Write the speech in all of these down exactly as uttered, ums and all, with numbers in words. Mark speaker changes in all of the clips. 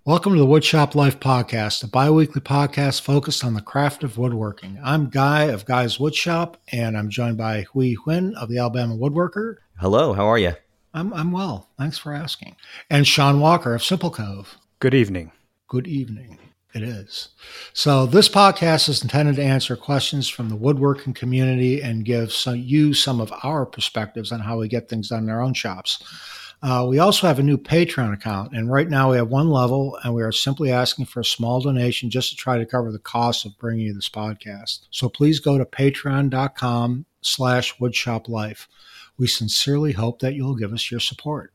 Speaker 1: Welcome to the Woodshop Life Podcast, a bi-weekly podcast focused on the craft of woodworking. I'm Guy of Guy's Woodshop, and I'm joined by Hui Huynh of the Alabama Woodworker.
Speaker 2: Hello, how are you?
Speaker 1: I'm I'm well. Thanks for asking. And Sean Walker of Simple Cove.
Speaker 3: Good evening.
Speaker 1: Good evening. It is. So this podcast is intended to answer questions from the woodworking community and give some, you some of our perspectives on how we get things done in our own shops. Uh, we also have a new Patreon account, and right now we have one level, and we are simply asking for a small donation just to try to cover the cost of bringing you this podcast. So please go to patreon.com slash woodshoplife. We sincerely hope that you'll give us your support.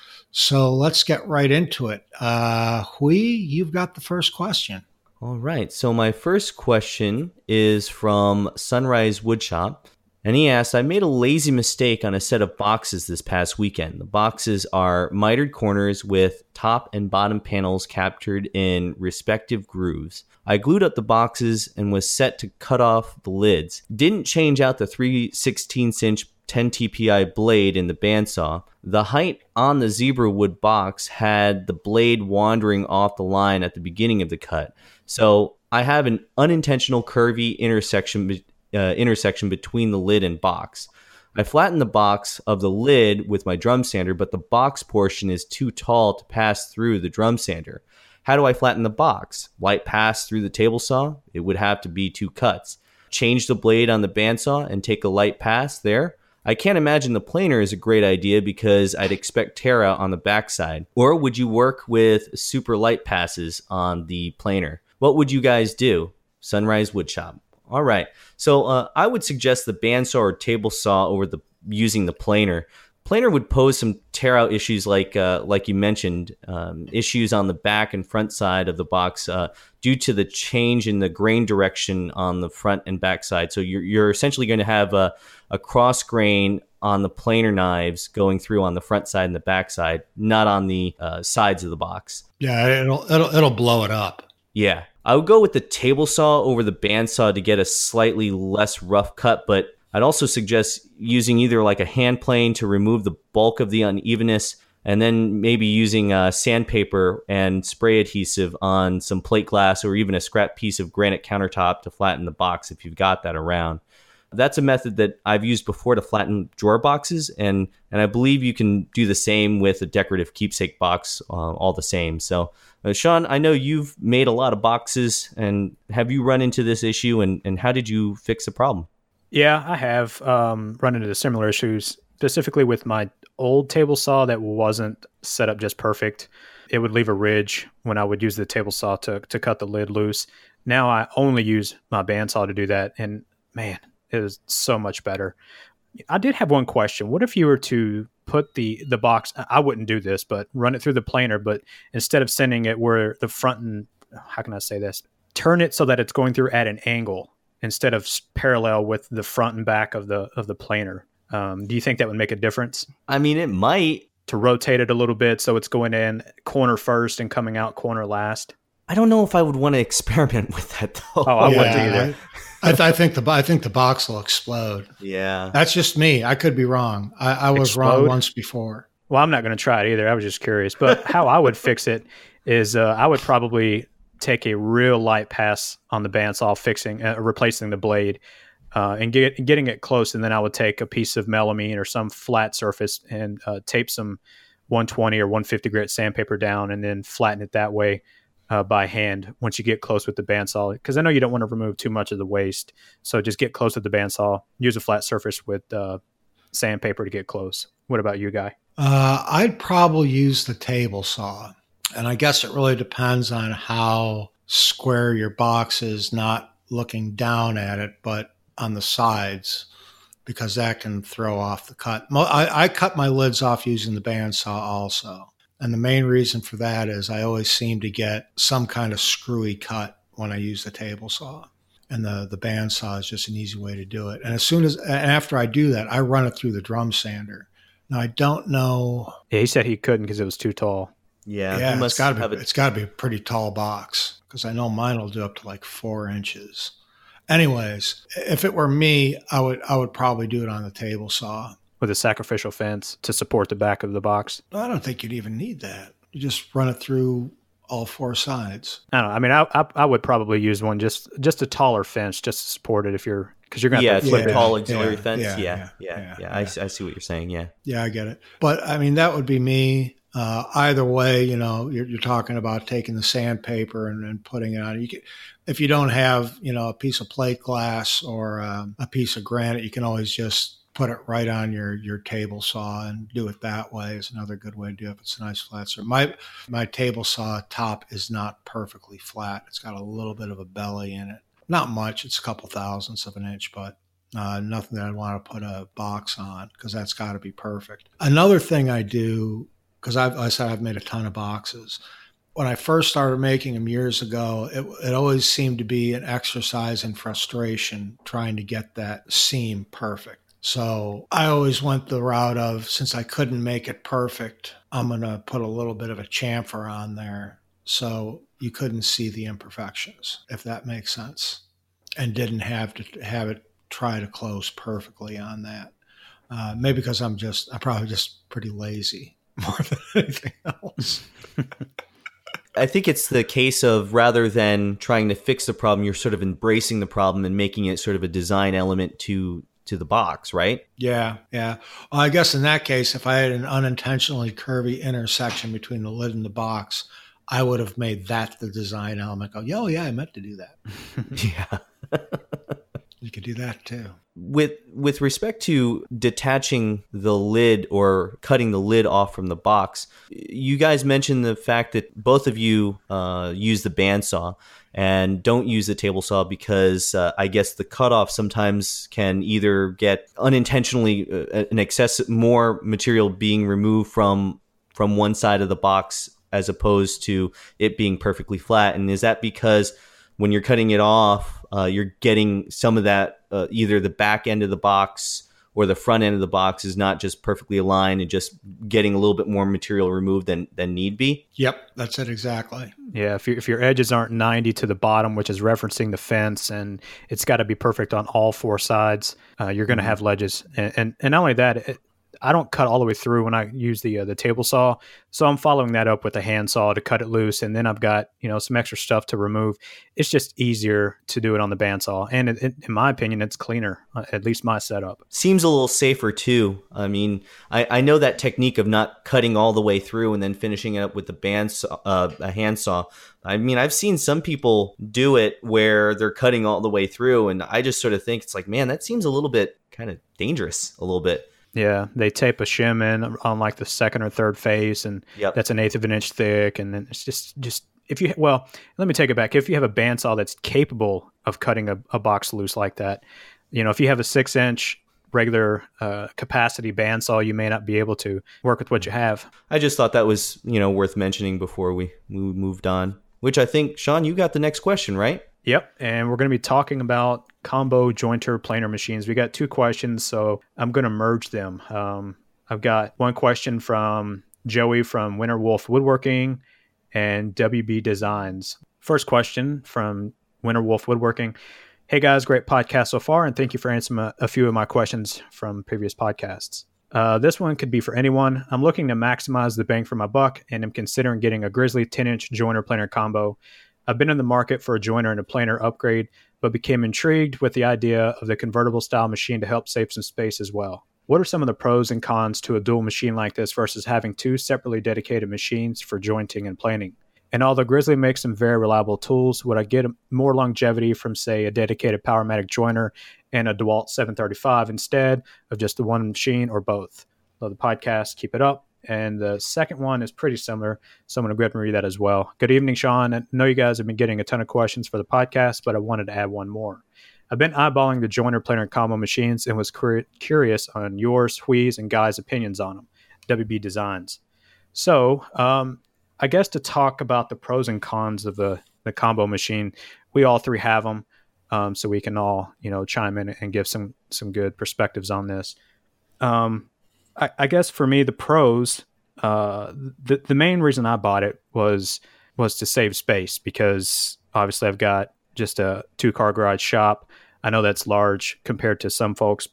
Speaker 1: So let's get right into it. Uh, Hui, you've got the first question.
Speaker 2: All right. So my first question is from Sunrise Woodshop. And he asked, I made a lazy mistake on a set of boxes this past weekend. The boxes are mitered corners with top and bottom panels captured in respective grooves. I glued up the boxes and was set to cut off the lids. Didn't change out the three sixteenths inch ten T P I blade in the bandsaw. The height on the zebra wood box had the blade wandering off the line at the beginning of the cut. So I have an unintentional curvy intersection be- uh, intersection between the lid and box. I flattened the box of the lid with my drum sander, but the box portion is too tall to pass through the drum sander. How do I flatten the box? Light pass through the table saw? It would have to be two cuts. Change the blade on the bandsaw and take a light pass there? I can't imagine the planer is a great idea because I'd expect tear out on the backside. Or would you work with super light passes on the planer? What would you guys do? Sunrise Woodshop. All right. So uh, I would suggest the bandsaw or table saw over the using the planer. Planer would pose some tear out issues like uh, like you mentioned, um, issues on the back and front side of the box uh, due to the change in the grain direction on the front and back side. So you're, you're essentially going to have a, a cross grain on the planer knives going through on the front side and the back side, not on the uh, sides of the box.
Speaker 1: Yeah, it'll it'll it'll blow it up.
Speaker 2: Yeah. I would go with the table saw over the bandsaw to get a slightly less rough cut, but I'd also suggest using either like a hand plane to remove the bulk of the unevenness, and then maybe using uh, sandpaper and spray adhesive on some plate glass or even a scrap piece of granite countertop to flatten the box if you've got that around. That's a method that I've used before to flatten drawer boxes, and, and I believe you can do the same with a decorative keepsake box uh, all the same. So, uh, Sean, I know you've made a lot of boxes, and have you run into this issue, and, and how did you fix the problem?
Speaker 3: Yeah, I have um, run into similar issues, specifically with my old table saw that wasn't set up just perfect. It would leave a ridge when I would use the table saw to, to cut the lid loose. Now I only use my bandsaw to do that, and man, it is so much better. I did have one question. What if you were to put the, the box, I wouldn't do this, but run it through the planer, but instead of sending it where the front and, how can I say this? Turn it so that it's going through at an angle instead of parallel with the front and back of the of the planer. Um, do you think that would make a difference?
Speaker 2: I mean, it might.
Speaker 3: To rotate it a little bit so it's going in corner first and coming out corner last?
Speaker 2: I don't know if I would want to experiment with that, though.
Speaker 3: Oh, I
Speaker 1: yeah,
Speaker 3: wouldn't either.
Speaker 1: I, I, I think the I think the box will explode.
Speaker 2: Yeah.
Speaker 1: That's just me. I could be wrong. I, I was
Speaker 3: Explode?
Speaker 1: wrong once before.
Speaker 3: Well, I'm not going to try it either. I was just curious. But how I would fix it is uh, I would probably take a real light pass on the bandsaw, fixing, uh, replacing the blade, uh, and get, getting it close. And then I would take a piece of melamine or some flat surface and uh, tape some one twenty or one fifty grit sandpaper down, and then flatten it that way uh, by hand once you get close with the bandsaw. Because I know you don't want to remove too much of the waste. So just get close with the bandsaw. Use a flat surface with uh, sandpaper to get close. What about you, Guy?
Speaker 1: Uh, I'd probably use the table saw. And I guess it really depends on how square your box is, not looking down at it, but on the sides, because that can throw off the cut. I, I cut my lids off using the bandsaw also. And the main reason for that is I always seem to get some kind of screwy cut when I use the table saw. And the, the bandsaw is just an easy way to do it. And as soon as, and after I do that, I run it through the drum sander. Now, I don't know.
Speaker 3: Yeah, he said he couldn't because it was too tall.
Speaker 2: Yeah,
Speaker 1: Yeah,
Speaker 2: must
Speaker 1: it's got to
Speaker 2: have
Speaker 1: be.
Speaker 2: a-
Speaker 1: It's got to be a pretty tall box because I know mine will do up to like four inches. Anyways, if it were me, I would I would probably do it on the table saw.
Speaker 3: With a sacrificial fence to support the back of the box.
Speaker 1: I don't think you'd even need that. You just run it through all four sides.
Speaker 3: I don't know. I mean, I, I I would probably use one just just a taller fence just to support it if you're because you're gonna
Speaker 2: yeah,
Speaker 3: have to flip
Speaker 2: yeah,
Speaker 3: it.
Speaker 2: tall auxiliary
Speaker 1: yeah,
Speaker 2: fence.
Speaker 1: yeah,
Speaker 2: Yeah,
Speaker 1: yeah,
Speaker 2: yeah, yeah.
Speaker 1: yeah,
Speaker 2: yeah. I,
Speaker 1: yeah.
Speaker 2: I see what you're saying. Yeah,
Speaker 1: Yeah, I get it. But I mean, that would be me. Uh, either way, you know, you're, you're talking about taking the sandpaper and, and putting it on. You can, if you don't have, you know, a piece of plate glass or um, a piece of granite, you can always just put it right on your, your table saw and do it that way. Is another good way to do it if it's a nice flat surface. My my table saw top is not perfectly flat. It's got a little bit of a belly in it. Not much. It's a couple thousandths of an inch, but uh, nothing that I'd want to put a box on because that's got to be perfect. Another thing I do, because I've, I said I've made a ton of boxes. When I first started making them years ago, it, it always seemed to be an exercise in frustration trying to get that seam perfect. So I always went the route of, since I couldn't make it perfect, I'm going to put a little bit of a chamfer on there so you couldn't see the imperfections, if that makes sense, and didn't have to have it try to close perfectly on that. Uh, maybe because I'm just, I'm probably just pretty lazy more than anything else.
Speaker 2: I think it's the case of rather than trying to fix the problem, you're sort of embracing the problem and making it sort of a design element to to the box, right?
Speaker 1: Yeah, yeah. Well, I guess in that case, if I had an unintentionally curvy intersection between the lid and the box, I would have made that the design element. Go, oh yeah, I meant to do that.
Speaker 2: Yeah.
Speaker 1: You could do that too.
Speaker 2: With with respect to detaching the lid or cutting the lid off from the box, you guys mentioned the fact that both of you uh, use the bandsaw and don't use the table saw because uh, I guess the cutoff sometimes can either get unintentionally uh, an excess more material being removed from from one side of the box as opposed to it being perfectly flat. And is that because when you're cutting it off, uh, you're getting some of that, uh, either the back end of the box or the front end of the box is not just perfectly aligned and just getting a little bit more material removed than, than need be?
Speaker 1: Yep, that's it exactly.
Speaker 3: Yeah, if, you, if your edges aren't ninety to the bottom, which is referencing the fence, and it's got to be perfect on all four sides, uh, you're going to mm-hmm. have ledges. And, and, and not only that, it, I don't cut all the way through when I use the uh, the table saw, so I'm following that up with a hand saw to cut it loose, and then I've got you know some extra stuff to remove. It's just easier to do it on the bandsaw, and it, it, in my opinion, it's cleaner. Uh, at least my setup
Speaker 2: seems a little safer too. I mean, I, I know that technique of not cutting all the way through and then finishing it up with the bandsaw, uh, a hand saw. I mean, I've seen some people do it where they're cutting all the way through, and I just sort of think it's like, man, that seems a little bit kind of dangerous, a little bit.
Speaker 3: Yeah, they tape a shim in on like the second or third face, and yep. that's an eighth of an inch thick. And then it's just, just if you, well, let me take it back. If you have a bandsaw that's capable of cutting a, a box loose like that, you know, if you have a six inch regular uh, capacity bandsaw, you may not be able to work with what you have.
Speaker 2: I just thought that was, you know, worth mentioning before we, we moved on, which I think, Sean, you got the next question, right?
Speaker 3: Yep, and we're going to be talking about combo jointer planer machines. We got two questions, so I'm going to merge them. Um, I've got one question from Joey from Winter Wolf Woodworking and W B Designs. First question from Winter Wolf Woodworking. Hey guys, great podcast so far, and thank you for answering a, a few of my questions from previous podcasts. Uh, this one could be for anyone. I'm looking to maximize the bang for my buck, and I'm considering getting a Grizzly ten inch jointer planer combo. I've been in the market for a joiner and a planer upgrade, but became intrigued with the idea of the convertible style machine to help save some space as well. What are some of the pros and cons to a dual machine like this versus having two separately dedicated machines for jointing and planing? And although Grizzly makes some very reliable tools, would I get more longevity from, say, a dedicated Powermatic joiner and a DeWalt seven thirty-five instead of just the one machine, or both? Love the podcast. Keep it up. And the second one is pretty similar, so I'm going to go ahead and read that as well. Good evening, Sean. I know you guys have been getting a ton of questions for the podcast, but I wanted to add one more. I've been eyeballing the joiner planer combo machines and was cur- curious on yours, Hui's, and Guy's opinions on them, W B Designs. So um, I guess to talk about the pros and cons of the, the combo machine, we all three have them, um, so we can all you know chime in and give some some good perspectives on this. Um I, I guess for me, the pros, uh, the, the main reason I bought it was was to save space, because obviously I've got just a two-car garage shop. I know that's large compared to some folks, but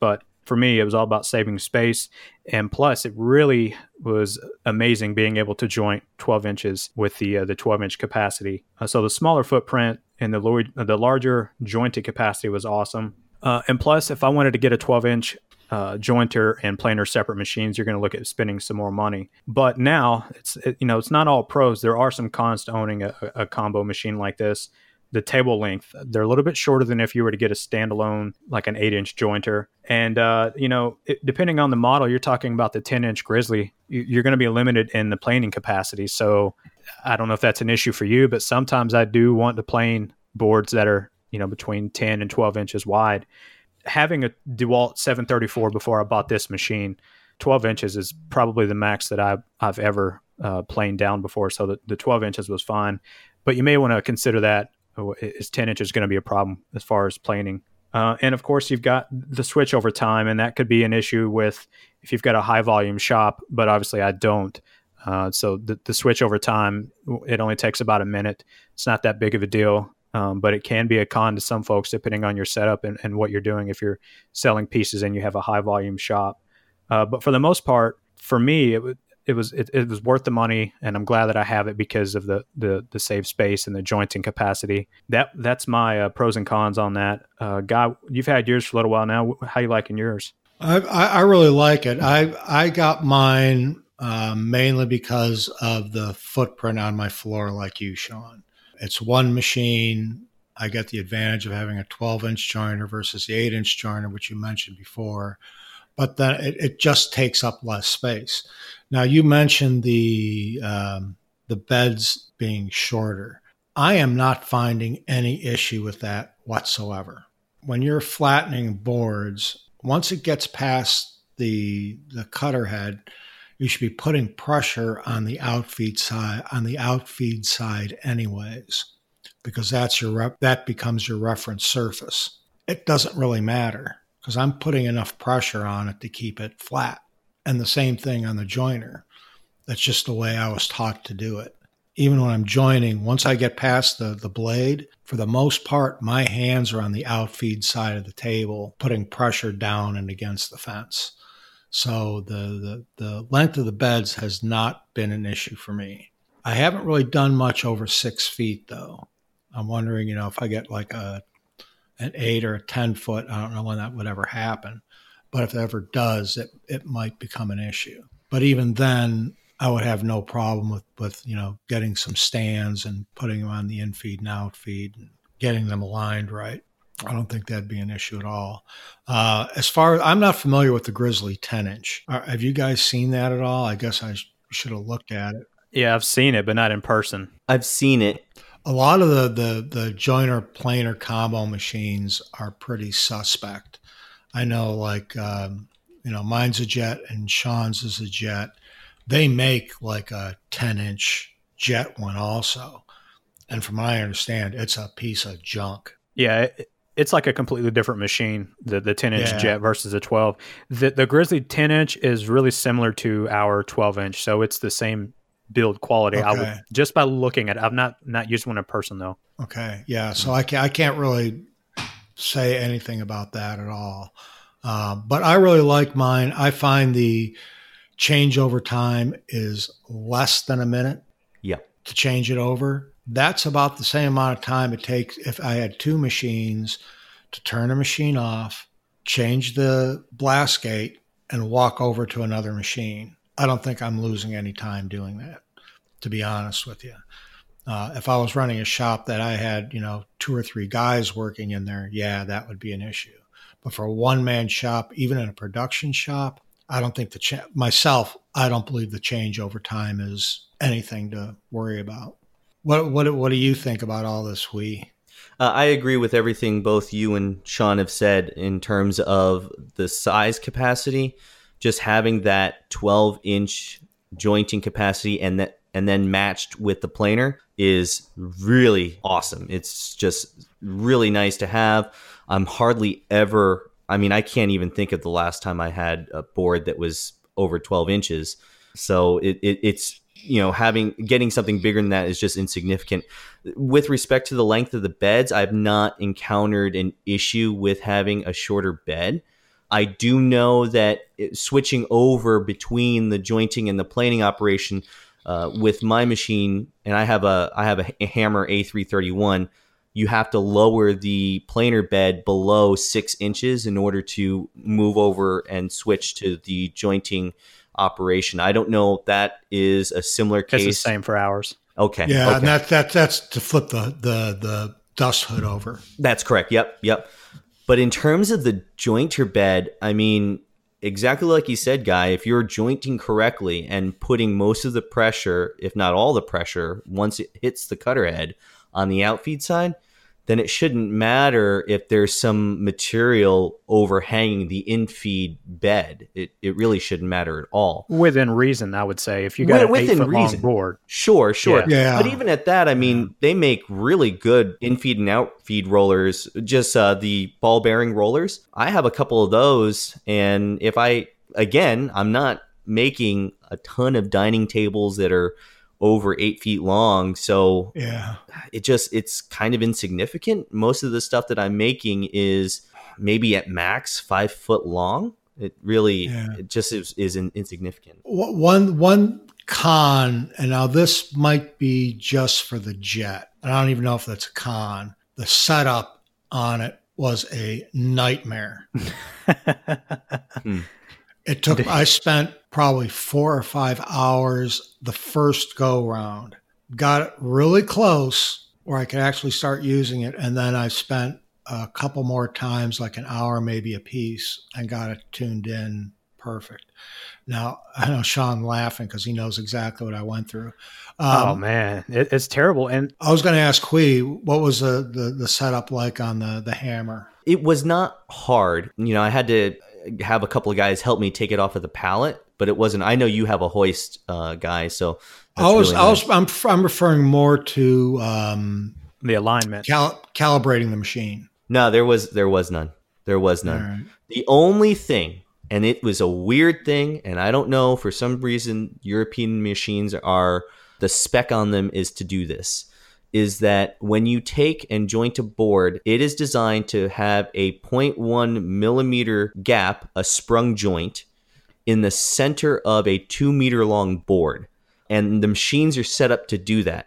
Speaker 3: for me, it was all about saving space. And plus, it really was amazing being able to joint twelve inches with the uh, the twelve inch capacity. Uh, so the smaller footprint and the, lo- the larger jointed capacity was awesome. Uh, and plus, if I wanted to get a twelve inch uh, jointer and planer separate machines, you're going to look at spending some more money. But now, it's it, you know it's not all pros. There are some cons to owning a, a combo machine like this. The table length, they're a little bit shorter than if you were to get a standalone, like an eight inch jointer. And, uh, you know, it, depending on the model, you're talking about the ten inch Grizzly, you're going to be limited in the planing capacity. So I don't know if that's an issue for you, but sometimes I do want to plane boards that are, you know, between ten and twelve inches wide. Having a DeWalt seven thirty-four before I bought this machine, twelve inches is probably the max that I've, I've ever uh, planed down before. So the, the twelve inches was fine, but you may want to consider that. Is ten inches going to be a problem as far as planing? Uh, and of course, you've got the switch over time, and that could be an issue with if you've got a high volume shop, but obviously I don't. Uh, so the, the switch over time, it only takes about a minute. It's not that big of a deal, um, but it can be a con to some folks depending on your setup and, and what you're doing if you're selling pieces and you have a high volume shop. Uh, but for the most part, for me, it would. It was it, it was worth the money, and I'm glad that I have it because of the the the save space and the jointing capacity. That that's my uh, pros and cons on that. Uh, Guy, you've had yours for a little while now. How you liking yours?
Speaker 1: I, I really like it. I I got mine um, mainly because of the footprint on my floor, like you, Sean. It's one machine. I get the advantage of having a twelve inch jointer versus the eight inch jointer, which you mentioned before. But then it, it just takes up less space. Now, you mentioned the um, the beds being shorter. I am not finding any issue with that whatsoever. When you're flattening boards, once it gets past the the cutter head, you should be putting pressure on the outfeed side on the outfeed side anyways, because that's your rep, that becomes your reference surface. It doesn't really matter, because I'm putting enough pressure on it to keep it flat. And the same thing on the joiner. That's just the way I was taught to do it. Even when I'm joining, once I get past the, the blade, for the most part, my hands are on the outfeed side of the table, putting pressure down and against the fence. So the, the, the length of the beds has not been an issue for me. I haven't really done much over six feet, though. I'm wondering, you know, if I get like a an eight or a ten foot, I don't know when that would ever happen. But if it ever does, it, it might become an issue. But even then, I would have no problem with, with, you know, getting some stands and putting them on the infeed and outfeed and getting them aligned right. I don't think that'd be an issue at all. Uh, as far as, I'm not familiar with the Grizzly ten inch. Are, have you guys seen that at all? I guess I sh- should have looked at it.
Speaker 3: Yeah, I've seen it, but not in person.
Speaker 2: I've seen it.
Speaker 1: A lot of the, the, the joiner planer combo machines are pretty suspect. I know, like, um, you know, mine's a Jet and Sean's is a Jet. They make like a ten inch Jet one also. And from what I understand, it's a piece of junk.
Speaker 3: Yeah, it, it's like a completely different machine, the, the ten inch
Speaker 1: Yeah.
Speaker 3: Jet versus the twelve. The, the Grizzly ten inch is really similar to our twelve inch, so it's the same build quality. I
Speaker 1: Okay.
Speaker 3: would, just by looking at it. I've not, not used one in person, though.
Speaker 1: Okay. Yeah. So I can't, I can't really say anything about that at all. Um, but I really like mine. I find the changeover time is less than a minute
Speaker 2: Yeah.
Speaker 1: to change it over. That's about the same amount of time it takes if I had two machines to turn a machine off, change the blast gate, and walk over to another machine. I don't think I'm losing any time doing that, to be honest with you. Uh, if I was running a shop that I had, you know, two or three guys working in there, yeah, that would be an issue. But for a one-man shop, even in a production shop, I don't think the cha- myself, I don't believe the changeover time is anything to worry about. What what what do you think about all this, Wee?
Speaker 2: Uh, I agree with everything both you and Sean have said in terms of the size capacity. Just having that twelve inch jointing capacity and that and then matched with the planer is really awesome. It's just really nice to have. I'm hardly ever, I mean, I can't even think of the last time I had a board that was over twelve inches. So it, it it's, you know, having, getting something bigger than that is just insignificant. With respect to the length of the beds, I've not encountered an issue with having a shorter bed. I do know that it, switching over between the jointing and the planing operation uh, with my machine, and I have a I have a, a Hammer A three thirty-one, you have to lower the planer bed below six inches in order to move over and switch to the jointing operation. I don't know if that is a similar case.
Speaker 3: It's the same for ours.
Speaker 2: Okay.
Speaker 1: Yeah,
Speaker 2: okay.
Speaker 1: and that that that's to flip the the the dust hood over.
Speaker 2: That's correct. Yep, yep. But in terms of the jointer bed, I mean, exactly like you said, Guy, if you're jointing correctly and putting most of the pressure, if not all the pressure, once it hits the cutter head on the outfeed side, then it shouldn't matter if there's some material overhanging the infeed bed. It it really shouldn't matter at all.
Speaker 3: Within reason, I would say. If you got
Speaker 2: Within
Speaker 3: an eight foot long
Speaker 2: reason.
Speaker 3: board.
Speaker 2: Sure, sure.
Speaker 1: Yeah. Yeah.
Speaker 2: But even at that, I mean,
Speaker 1: Yeah.
Speaker 2: they make really good infeed and outfeed rollers, just uh, the ball bearing rollers. I have a couple of those. And if I, again, I'm not making a ton of dining tables that are over eight feet long. So
Speaker 1: Yeah.
Speaker 2: it just, it's kind of insignificant. Most of the stuff that I'm making is maybe at max five foot long. It really,
Speaker 1: Yeah.
Speaker 2: it just is, is in, insignificant.
Speaker 1: Wh- One one con, and now this might be just for the Jet. I don't even know if that's a con. The setup on it was a nightmare.
Speaker 2: Hmm.
Speaker 1: It took, I spent probably four or five hours the first go round. Got it really close where I could actually start using it. And then I spent a couple more times, like an hour maybe a piece, and got it tuned in perfect. Now, I know Sean laughing because he knows exactly what I went through. Um,
Speaker 3: oh, man. It, it's terrible. And
Speaker 1: I was going to ask Huy, what was the, the, the setup like on the, the Hammer?
Speaker 2: It was not hard. You know, I had to have a couple of guys help me take it off of the pallet, but it wasn't. I know you have a hoist uh, guy, so that's
Speaker 1: I was,
Speaker 2: really
Speaker 1: I was,
Speaker 2: nice.
Speaker 1: I'm, I'm referring more to um,
Speaker 3: the alignment.
Speaker 1: cal- calibrating the machine.
Speaker 2: No, there was there was none. There was none.
Speaker 1: All right.
Speaker 2: The only thing, and it was a weird thing, and I don't know, for some reason, European machines are, the spec on them is to do this, is that when you take and joint a board, it is designed to have a zero point one millimeter gap, a sprung joint, in the center of a two meter long board. And the machines are set up to do that.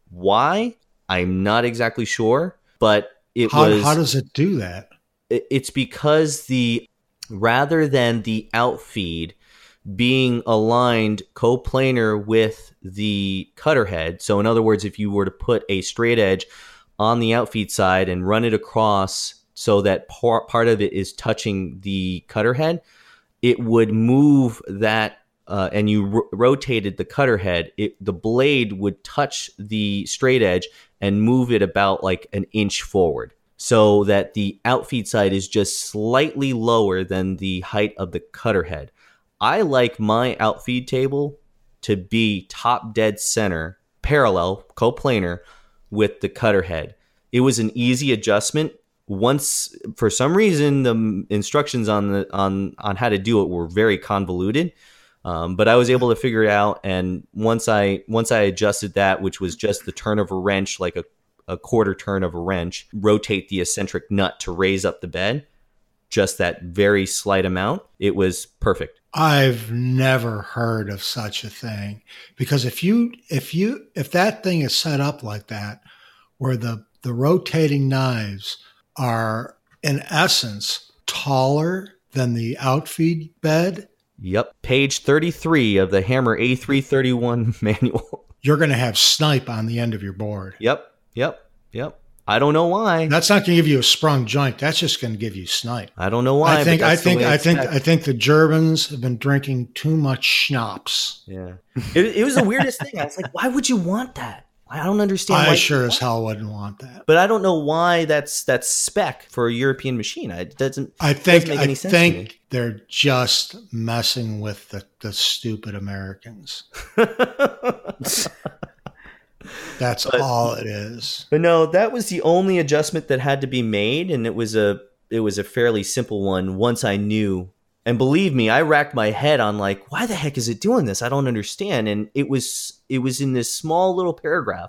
Speaker 2: Why? I'm not exactly sure, but it
Speaker 1: How,
Speaker 2: was...
Speaker 1: how does it do that?
Speaker 2: it- it's because the rather than the outfeed being aligned coplanar with the cutter head, so in other words, if you were to put a straight edge on the outfeed side and run it across so that par- part of it is touching the cutter head, it would move that, uh, and you ro- rotated the cutter head, it, the blade would touch the straight edge and move it about like an inch forward, so that the outfeed side is just slightly lower than the height of the cutter head. I like my outfeed table to be top dead center, parallel, coplanar with the cutter head. It was an easy adjustment. Once, for some reason, the instructions on the on on how to do it were very convoluted, um, but I was able to figure it out. And once I once I adjusted that, which was just the turn of a wrench, like a, a quarter turn of a wrench, rotate the eccentric nut to raise up the bed, just that very slight amount, it was perfect.
Speaker 1: I've never heard of such a thing, because if you if you if that thing is set up like that, where the the rotating knives are in essence taller than the outfeed bed,
Speaker 2: Yep, page thirty-three of the Hammer A three thirty-one manual.
Speaker 1: you're going to have snipe on the end of your board.
Speaker 2: Yep, yep, yep. I don't know why.
Speaker 1: That's not going to give you a sprung joint. That's just going to give you snipe.
Speaker 2: I don't know why.
Speaker 1: I think
Speaker 2: but
Speaker 1: I
Speaker 2: that's the
Speaker 1: think
Speaker 2: way
Speaker 1: I
Speaker 2: it's
Speaker 1: think
Speaker 2: set.
Speaker 1: I think the Germans have been drinking too much schnapps.
Speaker 2: Yeah, it, it was the weirdest thing. I was like, why would you want that? I don't understand.
Speaker 1: I
Speaker 2: why
Speaker 1: sure as hell wouldn't want that.
Speaker 2: But I don't know why that's that's spec for a European machine. It doesn't.
Speaker 1: I think
Speaker 2: doesn't make
Speaker 1: I
Speaker 2: any sense to
Speaker 1: think they're just messing with the, the stupid Americans. That's
Speaker 2: But-
Speaker 1: all it is.
Speaker 2: But no, that was the only adjustment that had to be made, and it was a it was a fairly simple one once I knew. And believe me, I racked my head on like, why the heck is it doing this? I don't understand. And it was it was in this small little paragraph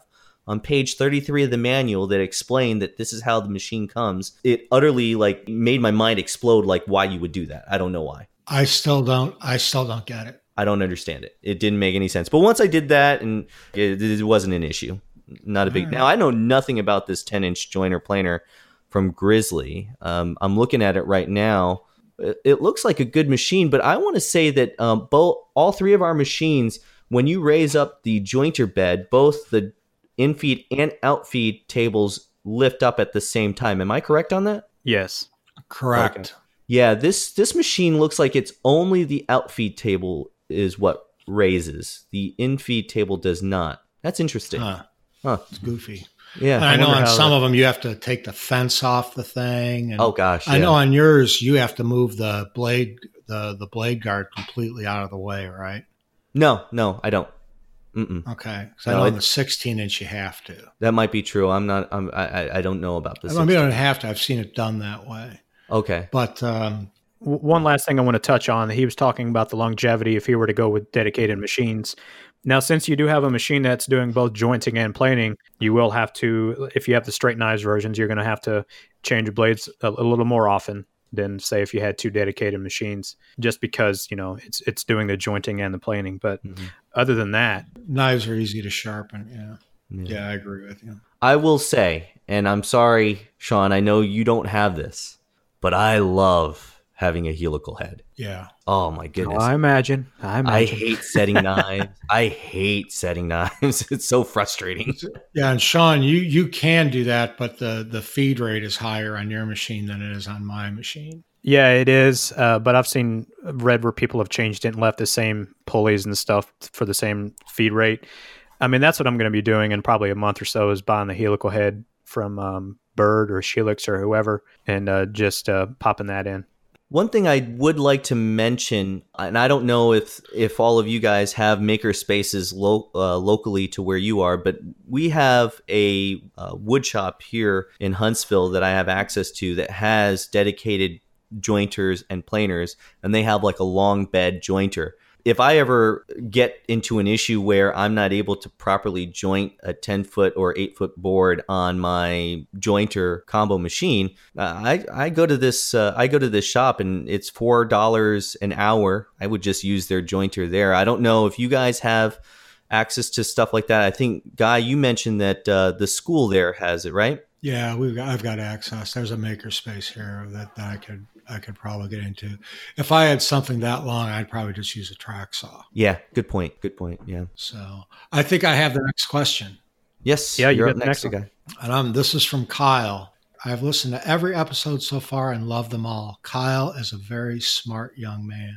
Speaker 2: on page thirty-three of the manual that explained that this is how the machine comes, it utterly like made my mind explode, like why you would do that. I don't know why.
Speaker 1: I still don't, I still don't get it.
Speaker 2: I don't understand it. It didn't make any sense. But once I did that, and it, it wasn't an issue. Not a big. Right. Now I know nothing about this ten inch joiner planer from Grizzly. Um, I'm looking at it right now. It, it looks like a good machine, but I want to say that um, both all three of our machines, when you raise up the jointer bed, both the infeed and outfeed tables lift up at the same time. Am I correct on that?
Speaker 3: Yes.
Speaker 1: Correct.
Speaker 2: Okay. Yeah, this this machine looks like it's only the outfeed table is what raises. The infeed table does not. That's interesting.
Speaker 1: Huh.
Speaker 2: Huh.
Speaker 1: It's goofy.
Speaker 2: Yeah.
Speaker 1: And I, I know on some
Speaker 2: that...
Speaker 1: of them you have to take the fence off the thing. And
Speaker 2: oh gosh.
Speaker 1: I
Speaker 2: yeah.
Speaker 1: know on yours you have to move the blade the the blade guard completely out of the way, right?
Speaker 2: No, no, I don't. Mm-mm.
Speaker 1: Okay, so
Speaker 2: no,
Speaker 1: I know
Speaker 2: it,
Speaker 1: on the sixteen inch you have to.
Speaker 2: That might be true. I'm not. I'm, I I don't know about this.
Speaker 1: I mean, I don't have to. I've seen it done that way.
Speaker 2: Okay,
Speaker 1: but um,
Speaker 3: one last thing I want to touch on. He was talking about the longevity if he were to go with dedicated machines. Now, since you do have a machine that's doing both jointing and planing, you will have to, if you have the straight knives versions, you're going to have to change blades a, a little more often than, say, if you had two dedicated machines, just because, you know, it's it's doing the jointing and the planing. But mm-hmm. other than that,
Speaker 1: knives are easy to sharpen. Yeah.
Speaker 2: yeah,
Speaker 1: yeah, I agree with you.
Speaker 2: I will say, and I'm sorry, Sean, I know you don't have this, but I love having a helical head.
Speaker 1: Yeah.
Speaker 2: Oh my goodness.
Speaker 3: Oh, I imagine. I imagine.
Speaker 2: I hate setting knives. I hate setting knives. It's so frustrating.
Speaker 1: Yeah, and Sean, you you can do that, but the the feed rate is higher on your machine than it is on my machine.
Speaker 3: Yeah, it is. Uh, but I've seen read where people have changed it and left the same pulleys and stuff for the same feed rate. I mean, that's what I'm going to be doing in probably a month or so, is buying the helical head from um, Bird or Shelix or whoever, and uh, just uh, popping that in.
Speaker 2: One thing I would like to mention, and I don't know if, if all of you guys have maker spaces lo- uh, locally to where you are, but we have a uh, wood shop here in Huntsville that I have access to that has dedicated jointers and planers, and they have like a long bed jointer. If I ever get into an issue where I'm not able to properly joint a ten foot or eight foot board on my jointer combo machine, uh, I, I go to this uh, I go to this shop and it's four dollars an hour. I would just use their jointer there. I don't know if you guys have access to stuff like that. I think, Guy, you mentioned that uh, the school there has it, right?
Speaker 1: Yeah, we've got, I've got access. There's a maker space here that, that I could I could probably get into. If I had something that long, I'd probably just use a track saw.
Speaker 2: Yeah, good point. Good point. Yeah.
Speaker 1: So I think I have the next question.
Speaker 2: Yes.
Speaker 3: Yeah,
Speaker 2: you're
Speaker 3: you
Speaker 2: up next, guy.
Speaker 1: And um, this is from Kyle. I've listened to every episode so far and love them all. Kyle is a very smart young man.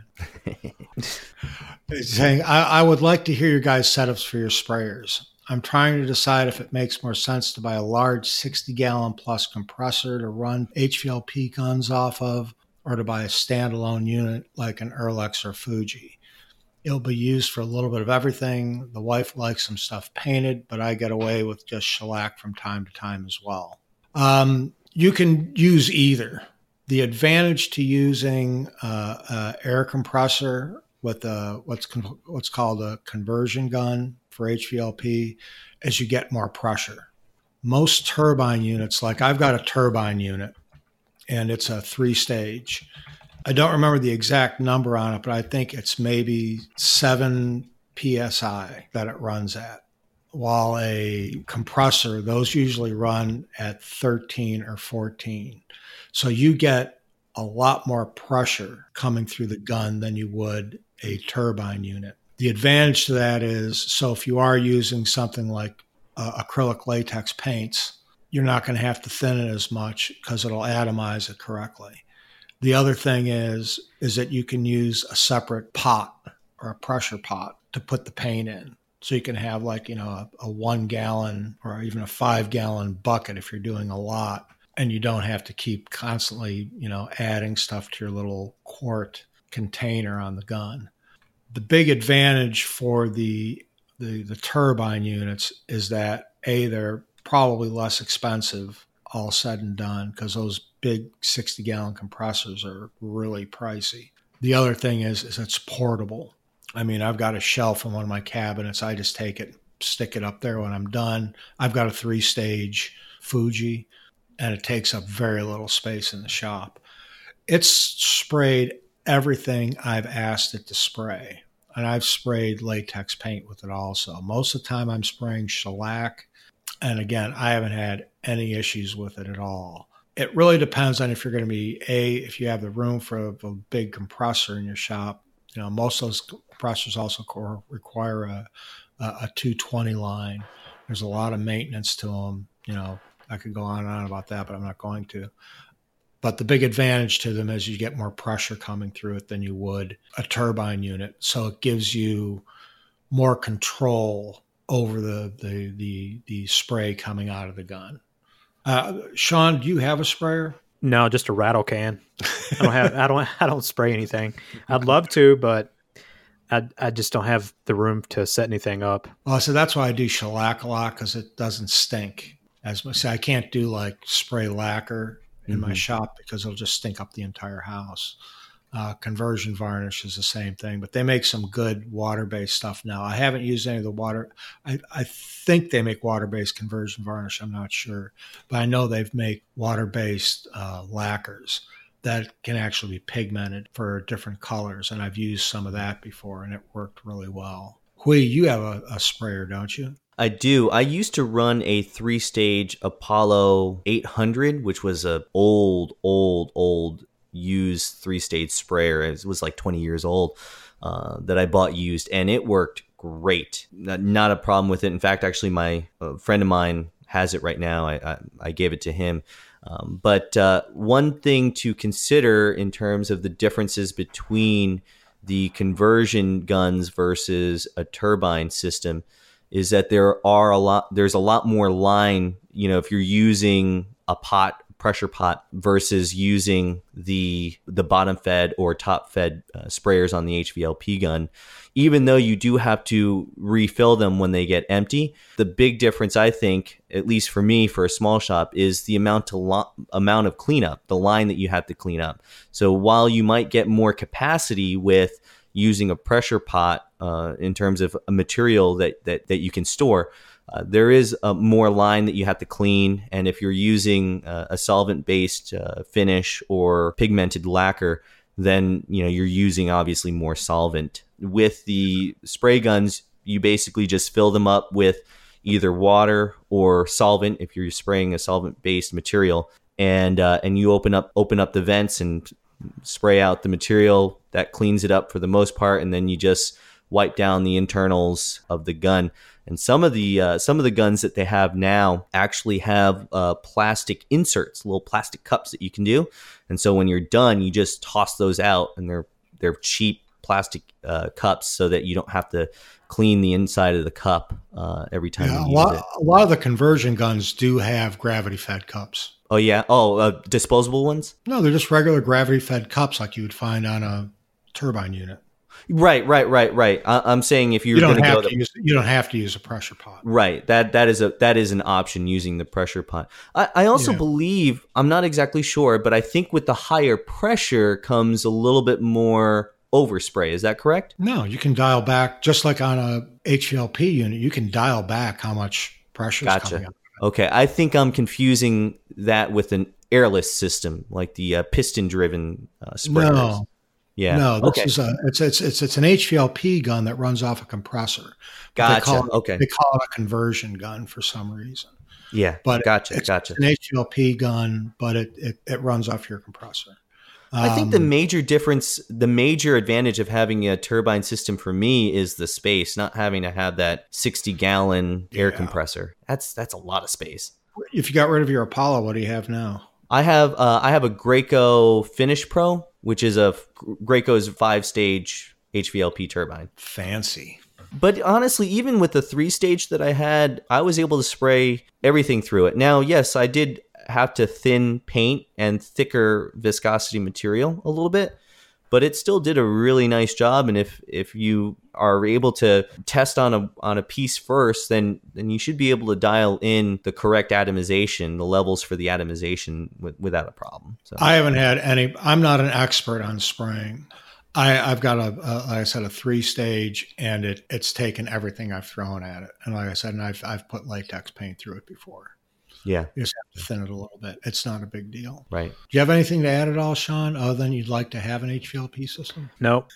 Speaker 1: He's saying, I, I would like to hear your guys' setups for your sprayers. I'm trying to decide if it makes more sense to buy a large sixty gallon plus compressor to run H V L P guns off of, or to buy a standalone unit like an Erlex or Fuji. It'll be used for a little bit of everything. The wife likes some stuff painted, but I get away with just shellac from time to time as well. Um, you can use either. The advantage to using uh, an air compressor with a, what's con- what's called a conversion gun for H V L P is you get more pressure. Most turbine units, like I've got a turbine unit, and it's a three-stage. I don't remember the exact number on it, but I think it's maybe seven P S I that it runs at. While a compressor, those usually run at thirteen or fourteen. So you get a lot more pressure coming through the gun than you would a turbine unit. The advantage to that is, so if you are using something like uh, acrylic latex paints, you're not going to have to thin it as much because it'll atomize it correctly. The other thing is, is that you can use a separate pot or a pressure pot to put the paint in. So you can have like, you know, a, a one gallon or even a five gallon bucket if you're doing a lot, and you don't have to keep constantly, you know, adding stuff to your little quart container on the gun. The big advantage for the, the the turbine units is that, A, they're probably less expensive all said and done because those big sixty gallon compressors are really pricey. The other thing is, is it's portable. I mean, I've got a shelf in one of my cabinets. I just take it, stick it up there when I'm done. I've got a three-stage Fuji, and it takes up very little space in the shop. It's sprayed everything I've asked it to spray. And I've sprayed latex paint with it also. Most of the time I'm spraying shellac. And again, I haven't had any issues with it at all. It really depends on if you're going to be, A, if you have the room for a, a big compressor in your shop. You know, most of those compressors also require a, a, a two twenty line. There's a lot of maintenance to them. You know, I could go on and on about that, but I'm not going to. But the big advantage to them is you get more pressure coming through it than you would a turbine unit. So it gives you more control over the the the, the spray coming out of the gun. Uh, Sean, do you have a sprayer?
Speaker 3: No, just a rattle can. I don't have. I don't. I don't spray anything. I'd love to, but I I just don't have the room to set anything up.
Speaker 1: Well, so that's why I do shellac a lot, because it doesn't stink as much. So I can't do like spray lacquer in mm-hmm. my shop because it'll just stink up the entire house. Uh, conversion varnish is the same thing, but they make some good water-based stuff now. I haven't used any of the water. I, I think they make water-based conversion varnish. I'm not sure, but I know they've made water-based uh, lacquers that can actually be pigmented for different colors, and I've used some of that before, and it worked really well. Hui, you have a, a sprayer, don't you?
Speaker 2: I do. I used to run a three-stage Apollo eight hundred, which was a old, old, old used three-stage sprayer. It was like twenty years old uh, that I bought used, and it worked great. Not, not a problem with it. In fact, actually, my uh, friend of mine has it right now. I, I, I gave it to him. Um, but uh, one thing to consider in terms of the differences between the conversion guns versus a turbine system is that there are a lot, there's a lot more line, you know, if you're using a pot, pressure pot versus using the the bottom fed or top fed uh, sprayers on the H V L P gun, even though you do have to refill them when they get empty. The big difference, I think, at least for me, for a small shop, is the amount to lo- amount of cleanup, the line that you have to clean up. So while you might get more capacity with using a pressure pot uh, in terms of a material that that, that you can store, Uh, there is a more line that you have to clean, and if you're using uh, a solvent-based uh, finish or pigmented lacquer, then you know you're using obviously more solvent. With the spray guns, you basically just fill them up with either water or solvent if you're spraying a solvent-based material, and uh, and you open up open up the vents and spray out the material. That cleans it up for the most part, and then you just wipe down the internals of the gun. And some of the uh, some of the guns that they have now actually have uh, plastic inserts, little plastic cups that you can do. And so when you're done, you just toss those out, and they're they're cheap plastic uh, cups, so that you don't have to clean the inside of the cup uh, every time
Speaker 1: yeah,
Speaker 2: you
Speaker 1: a
Speaker 2: use
Speaker 1: lot,
Speaker 2: it.
Speaker 1: A lot of the conversion guns do have gravity-fed cups.
Speaker 2: Oh yeah, oh uh, disposable ones?
Speaker 1: No, they're just regular gravity-fed cups like you would find on a turbine unit.
Speaker 2: Right, right, right, right. I, I'm saying if you're
Speaker 1: you don't
Speaker 2: going
Speaker 1: have
Speaker 2: go
Speaker 1: to use you don't have to use a pressure pot.
Speaker 2: Right. That that is a that is an option, using the pressure pot. I, I also
Speaker 1: Yeah.
Speaker 2: believe, I'm not exactly sure, but I think with the higher pressure comes a little bit more overspray. Is that correct?
Speaker 1: No, you can dial back just like on a H V L P unit. You can dial back how much pressure is
Speaker 2: Gotcha.
Speaker 1: coming up.
Speaker 2: Okay. I think I'm confusing that with an airless system, like the uh, piston-driven uh, sprayers.
Speaker 1: No.
Speaker 2: Yeah.
Speaker 1: No, this
Speaker 2: okay.
Speaker 1: is a it's it's it's it's an H V L P gun that runs off a compressor. But
Speaker 2: Gotcha.
Speaker 1: They call it,
Speaker 2: Okay.
Speaker 1: They call it a conversion gun for some reason.
Speaker 2: Yeah.
Speaker 1: But
Speaker 2: gotcha.
Speaker 1: It's
Speaker 2: Gotcha.
Speaker 1: an H V L P gun, but it it, it runs off your compressor.
Speaker 2: I think the
Speaker 1: Um,
Speaker 2: major difference, the major advantage of having a turbine system for me is the space, not having to have that sixty gallon air
Speaker 1: Yeah.
Speaker 2: compressor. That's that's a lot of space.
Speaker 1: If you got rid of your Apollo, what do you have now?
Speaker 2: I have uh, I have a Graco Finish Pro, which is a Graco's five stage H V L P turbine.
Speaker 1: Fancy.
Speaker 2: But honestly, even with the three stage that I had, I was able to spray everything through it. Now, yes, I did have to thin paint and thicker viscosity material a little bit, but it still did a really nice job. And if if you are able to test on a on a piece first, then then you should be able to dial in the correct atomization, the levels for the atomization with, without a problem. So
Speaker 1: I haven't had any. I'm not an expert on spraying. I, I've got a, a, like I said, a three stage, and it it's taken everything I've thrown at it. And like I said, and I've I've put latex paint through it before.
Speaker 2: Yeah.
Speaker 1: You just have to thin it a little bit. It's not a big deal.
Speaker 2: Right.
Speaker 1: Do you have anything to add at all, Sean, other than you'd like to have an H V L P system?
Speaker 3: Nope.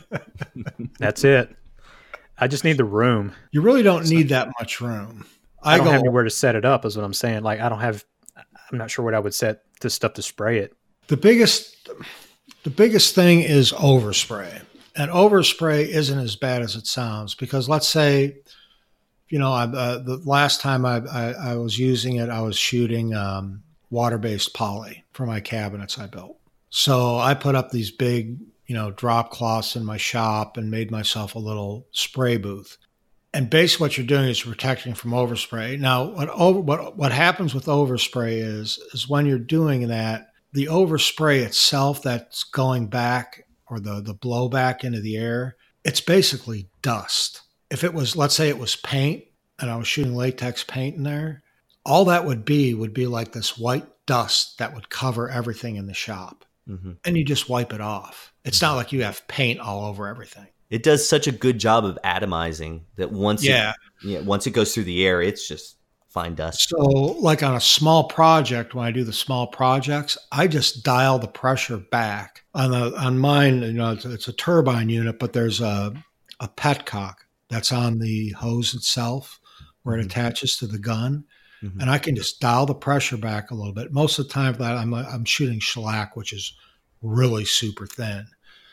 Speaker 3: That's it. I just need the room.
Speaker 1: You really don't need that much room.
Speaker 3: I, I don't
Speaker 1: go,
Speaker 3: have anywhere to set it up is what I'm saying. Like I don't have, I'm not sure what I would set this stuff to spray it.
Speaker 1: The biggest, the biggest thing is overspray. And overspray isn't as bad as it sounds, because let's say, you know, I, uh, the last time I, I, I was using it, I was shooting um, water-based poly for my cabinets I built. So I put up these big, you know, drop cloths in my shop and made myself a little spray booth. And basically what you're doing is protecting from overspray. Now, what over, what what happens with overspray is, is when you're doing that, the overspray itself that's going back, or the, the blowback into the air, it's basically dust. If it was, let's say it was paint and I was shooting latex paint in there, all that would be would be like this white dust that would cover everything in the shop. Mm-hmm. And you just wipe it off. It's mm-hmm. not like you have paint all over everything.
Speaker 2: It does such a good job of atomizing that once
Speaker 1: yeah.
Speaker 2: it, yeah, once it goes through the air, it's just fine dust.
Speaker 1: So like on a small project, when I do the small projects, I just dial the pressure back. On the on mine, you know, it's, it's a turbine unit, but there's a, a petcock that's on the hose itself where it mm-hmm. attaches to the gun. Mm-hmm. And I can just dial the pressure back a little bit. Most of the time that I'm I'm shooting shellac, which is really super thin.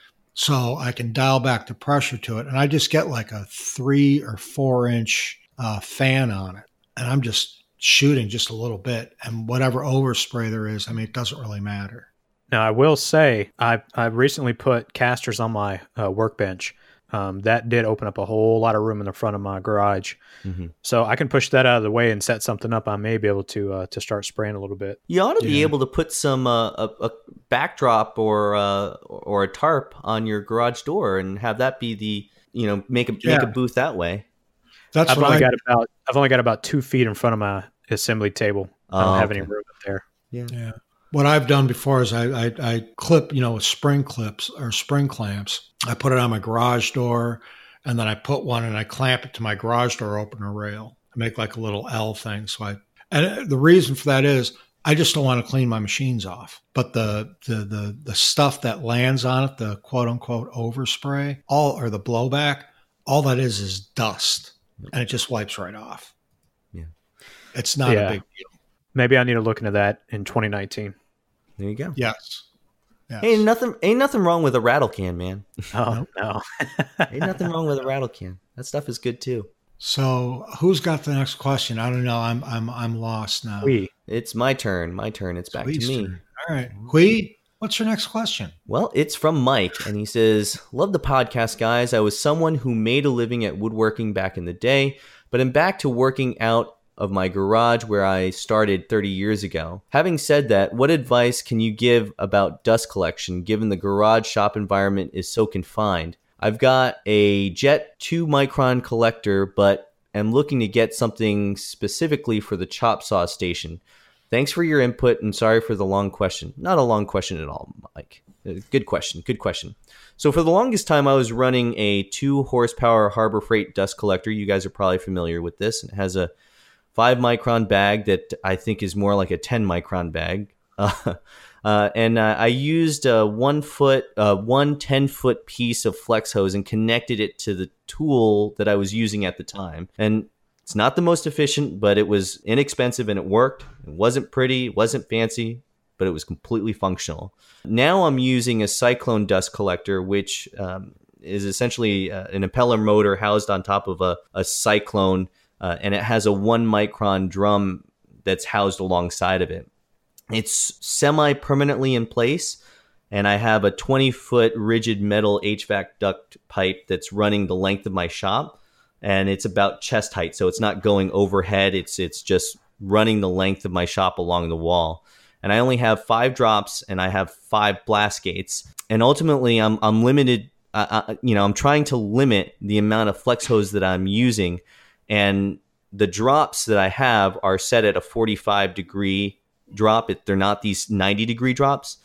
Speaker 1: So I can dial back the pressure to it. And I just get like a three or four inch uh, fan on it. And I'm just shooting just a little bit. And whatever overspray there is, I mean, it doesn't really matter.
Speaker 3: Now, I will say, I I recently put casters on my uh, workbench. Um, that did open up a whole lot of room in the front of my garage. Mm-hmm. So I can push that out of the way and set something up. I may be able to uh, to start spraying a little bit.
Speaker 2: You ought to
Speaker 1: yeah.
Speaker 2: be able to put some uh, a, a backdrop or uh, or a tarp on your garage door and have that be the, you know, make a yeah. make a booth that way.
Speaker 3: That's I've only I, got about I've only got about two feet in front of my assembly table. I don't oh, have okay. any room up there.
Speaker 2: Yeah.
Speaker 1: Yeah. What I've done before is I, I, I clip, you know, with spring clips or spring clamps. I put it on my garage door, and then I put one and I clamp it to my garage door opener rail. I make like a little L thing. So I, and the reason for that is I just don't want to clean my machines off. But the the the the stuff that lands on it, the quote unquote overspray, all or the blowback, all that is is dust, and it just wipes right off.
Speaker 2: Yeah,
Speaker 1: it's not yeah. a big deal.
Speaker 3: Maybe I need to look into that in twenty nineteen.
Speaker 2: There you go.
Speaker 1: Yes. yes.
Speaker 2: Ain't nothing ain't nothing wrong with a rattle can, man.
Speaker 3: Oh, no.
Speaker 2: Ain't nothing wrong with a rattle can. That stuff is good too.
Speaker 1: So who's got the next question? I don't know. I'm I'm I'm lost now.
Speaker 3: We.
Speaker 2: It's my turn. My turn. It's back Please to me.
Speaker 1: Turn. All right. Hui, what's your next question?
Speaker 2: Well, it's from Mike, and he says, "Love the podcast, guys. I was someone who made a living at woodworking back in the day, but I'm back to working out of my garage where I started thirty years ago. Having said that, what advice can you give about dust collection given the garage shop environment is so confined? I've got a Jet two micron collector, but am looking to get something specifically for the chop saw station. Thanks for your input and sorry for the long question." Not a long question at all, Mike. Good question. Good question. So for the longest time, I was running a two horsepower Harbor Freight dust collector. You guys are probably familiar with this. It has a five micron bag that I think is more like a ten micron bag. Uh, uh, and uh, I used a one foot, uh, one ten foot piece of flex hose and connected it to the tool that I was using at the time. And it's not the most efficient, but it was inexpensive and it worked. It wasn't pretty, it wasn't fancy, but it was completely functional. Now I'm using a Cyclone dust collector, which um, is essentially uh, an impeller motor housed on top of a, a Cyclone. Uh, and it has a one micron drum that's housed alongside of it. It's semi-permanently in place, and I have a twenty foot rigid metal H V A C duct pipe that's running the length of my shop, and it's about chest height, so it's not going overhead. It's it's just running the length of my shop along the wall. And I only have five drops, and I have five blast gates. And ultimately, I'm I'm limited. Uh, uh, you know, I'm trying to limit the amount of flex hose that I'm using. And the drops that I have are set at a forty-five degree drop. They're not these ninety degree drops.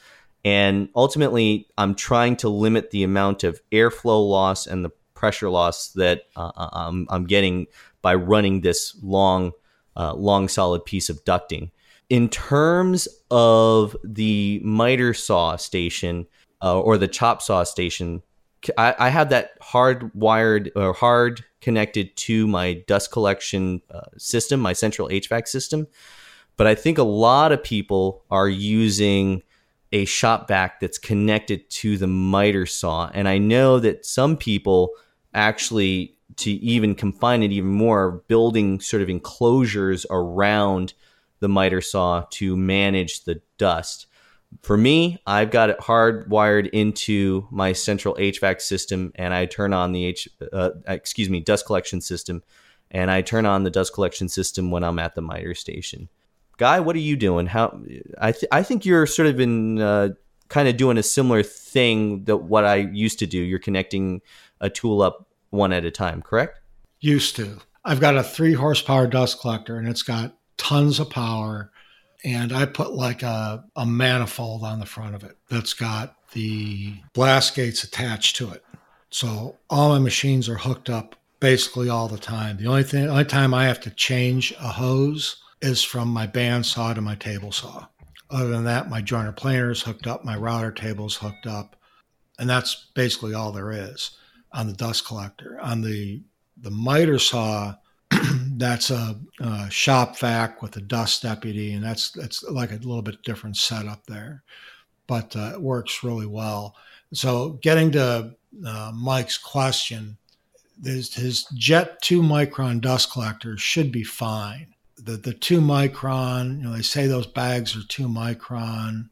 Speaker 2: And ultimately, I'm trying to limit the amount of airflow loss and the pressure loss that uh, I'm, I'm getting by running this long, uh, long solid piece of ducting. In terms of the miter saw station uh, or the chop saw station, I, I have that hardwired or hard connected to my dust collection uh, system, my central H V A C system. But I think a lot of people are using a shop vac that's connected to the miter saw. And I know that some people actually, to even confine it even more, are building sort of enclosures around the miter saw to manage the dust. For me, I've got it hardwired into my central H V A C system, and I turn on the H, uh, excuse me, dust collection system, and I turn on the dust collection system when I'm at the miter station. Guy, what are you doing? How I th- I think you're sort of in uh, kind of doing a similar thing that what I used to do. You're connecting a tool up one at a time, correct?
Speaker 1: Used to. I've got a three horsepower dust collector, and it's got tons of power. And I put like a, a manifold on the front of it that's got the blast gates attached to it. So all my machines are hooked up basically all the time. The only thing, the only time I have to change a hose is from my bandsaw to my table saw. Other than that, my joiner planer is hooked up, my router table is hooked up, and that's basically all there is on the dust collector. On the the miter saw, that's a, a shop vac with a dust deputy, and that's that's like a little bit different setup there, but uh, it works really well. So getting to uh, Mike's question, his, his Jet two micron dust collector should be fine. The the two micron, you know, they say those bags are two micron.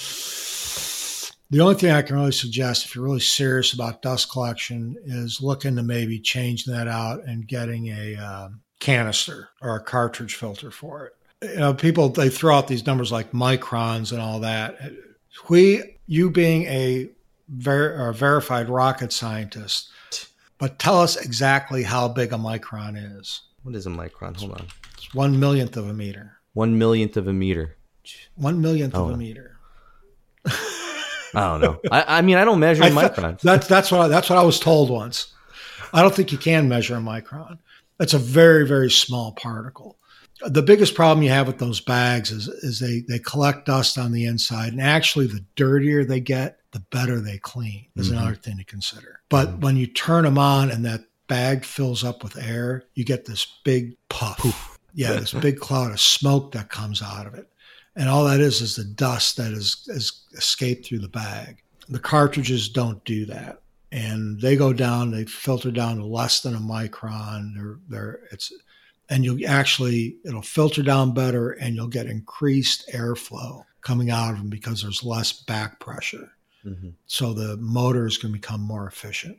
Speaker 1: The only thing I can really suggest, if you're really serious about dust collection, is looking to maybe changing that out and getting a um, canister or a cartridge filter for it. You know, people, they throw out these numbers like microns and all that. We, you being a, ver, a verified rocket scientist, but tell us exactly how big a micron is.
Speaker 2: What is a micron? Hold on.
Speaker 1: It's one millionth of a meter.
Speaker 2: One millionth of a meter.
Speaker 1: One millionth
Speaker 2: oh.
Speaker 1: of a meter.
Speaker 2: I don't know. I, I mean, I don't measure in microns.
Speaker 1: That's that's what I, that's what I was told once. I don't think you can measure a micron. That's a very, very small particle. The biggest problem you have with those bags is is they they collect dust on the inside, and actually, the dirtier they get, the better they clean. Is mm-hmm. another thing to consider. But mm-hmm. when you turn them on and that bag fills up with air, you get this big puff. Poof. Yeah, this big cloud of smoke that comes out of it. And all that is is the dust that has, has escaped through the bag. The cartridges don't do that. And they go down, they filter down to less than a micron. They're, they're, it's, and you actually, it'll filter down better, and you'll get increased airflow coming out of them because there's less back pressure. Mm-hmm. So the motor is going to become more efficient.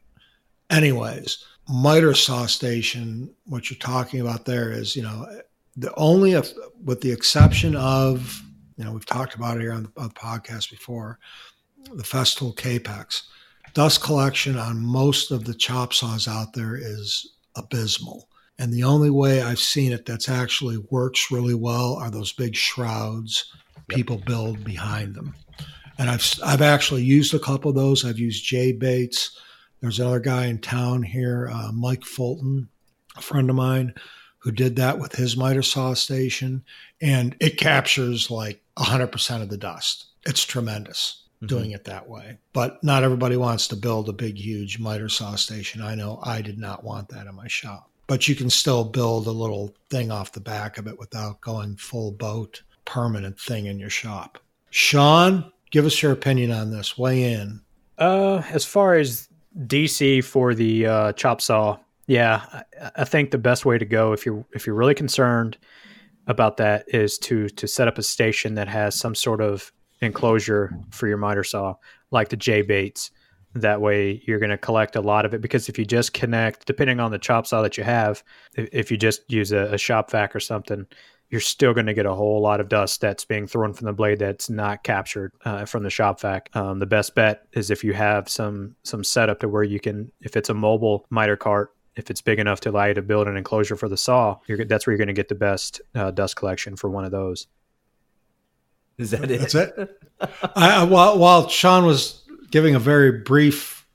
Speaker 1: Anyways, miter saw station, what you're talking about there is, you know, the only, with the exception of, you know, we've talked about it here on the, on the podcast before, the Festool Capex, dust collection on most of the chop saws out there is abysmal. And the only way I've seen it that's actually works really well are those big shrouds people yep. build behind them. And I've I've actually used a couple of those. I've used J-Baits. There's another guy in town here, uh, Mike Fulton, a friend of mine, who did that with his miter saw station, and it captures like one hundred percent of the dust. It's tremendous mm-hmm. doing it that way. But not everybody wants to build a big, huge miter saw station. I know I did not want that in my shop. But you can still build a little thing off the back of it without going full boat, permanent thing in your shop. Sean, give us your opinion on this. Weigh in.
Speaker 3: Uh, as far as D C for the uh, chop saw, yeah, I, I think the best way to go if you're if you're really concerned about that is to to set up a station that has some sort of enclosure for your miter saw, like the J-Baits. That way you're going to collect a lot of it, because if you just connect, depending on the chop saw that you have, if you just use a, a shop vac or something, you're still going to get a whole lot of dust that's being thrown from the blade that's not captured uh, from the shop vac. Um, the best bet is if you have some some setup to where you can, if it's a mobile miter cart, if it's big enough to allow you to build an enclosure for the saw, you're, that's where you're going to get the best uh, dust collection for one of those.
Speaker 2: Is that it?
Speaker 1: That's it. I, I, while, while Sean was giving a very brief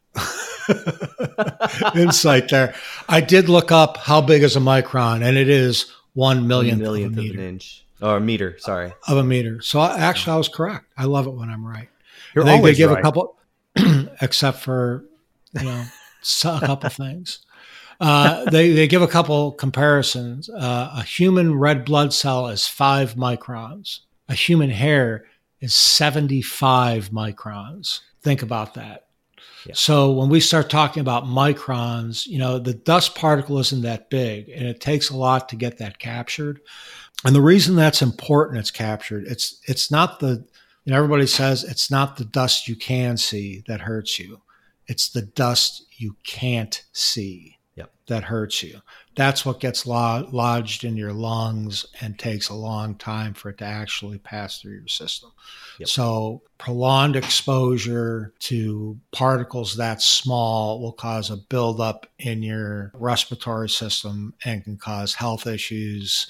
Speaker 1: insight there, I did look up how big is a micron, and it is one millionth,
Speaker 2: one millionth
Speaker 1: of, a
Speaker 2: of
Speaker 1: meter,
Speaker 2: an inch. Or a meter, sorry.
Speaker 1: Of a meter. So I, actually, I was correct. I love it when I'm right.
Speaker 3: You're
Speaker 1: they,
Speaker 3: always
Speaker 1: they give
Speaker 3: right.
Speaker 1: a couple, except for, you know, a couple things. Uh, they, they give a couple comparisons. Uh, a human red blood cell is five microns. A human hair is seventy-five microns. Think about that. Yeah. So when we start talking about microns, you know, the dust particle isn't that big, and it takes a lot to get that captured. And the reason that's important, it's captured. It's it's not the, you know, everybody says it's not the dust you can see that hurts you. It's the dust you can't see. Yep. That hurts you. That's what gets lodged in your lungs and takes a long time for it to actually pass through your system. Yep. So prolonged exposure to particles that small will cause a buildup in your respiratory system and can cause health issues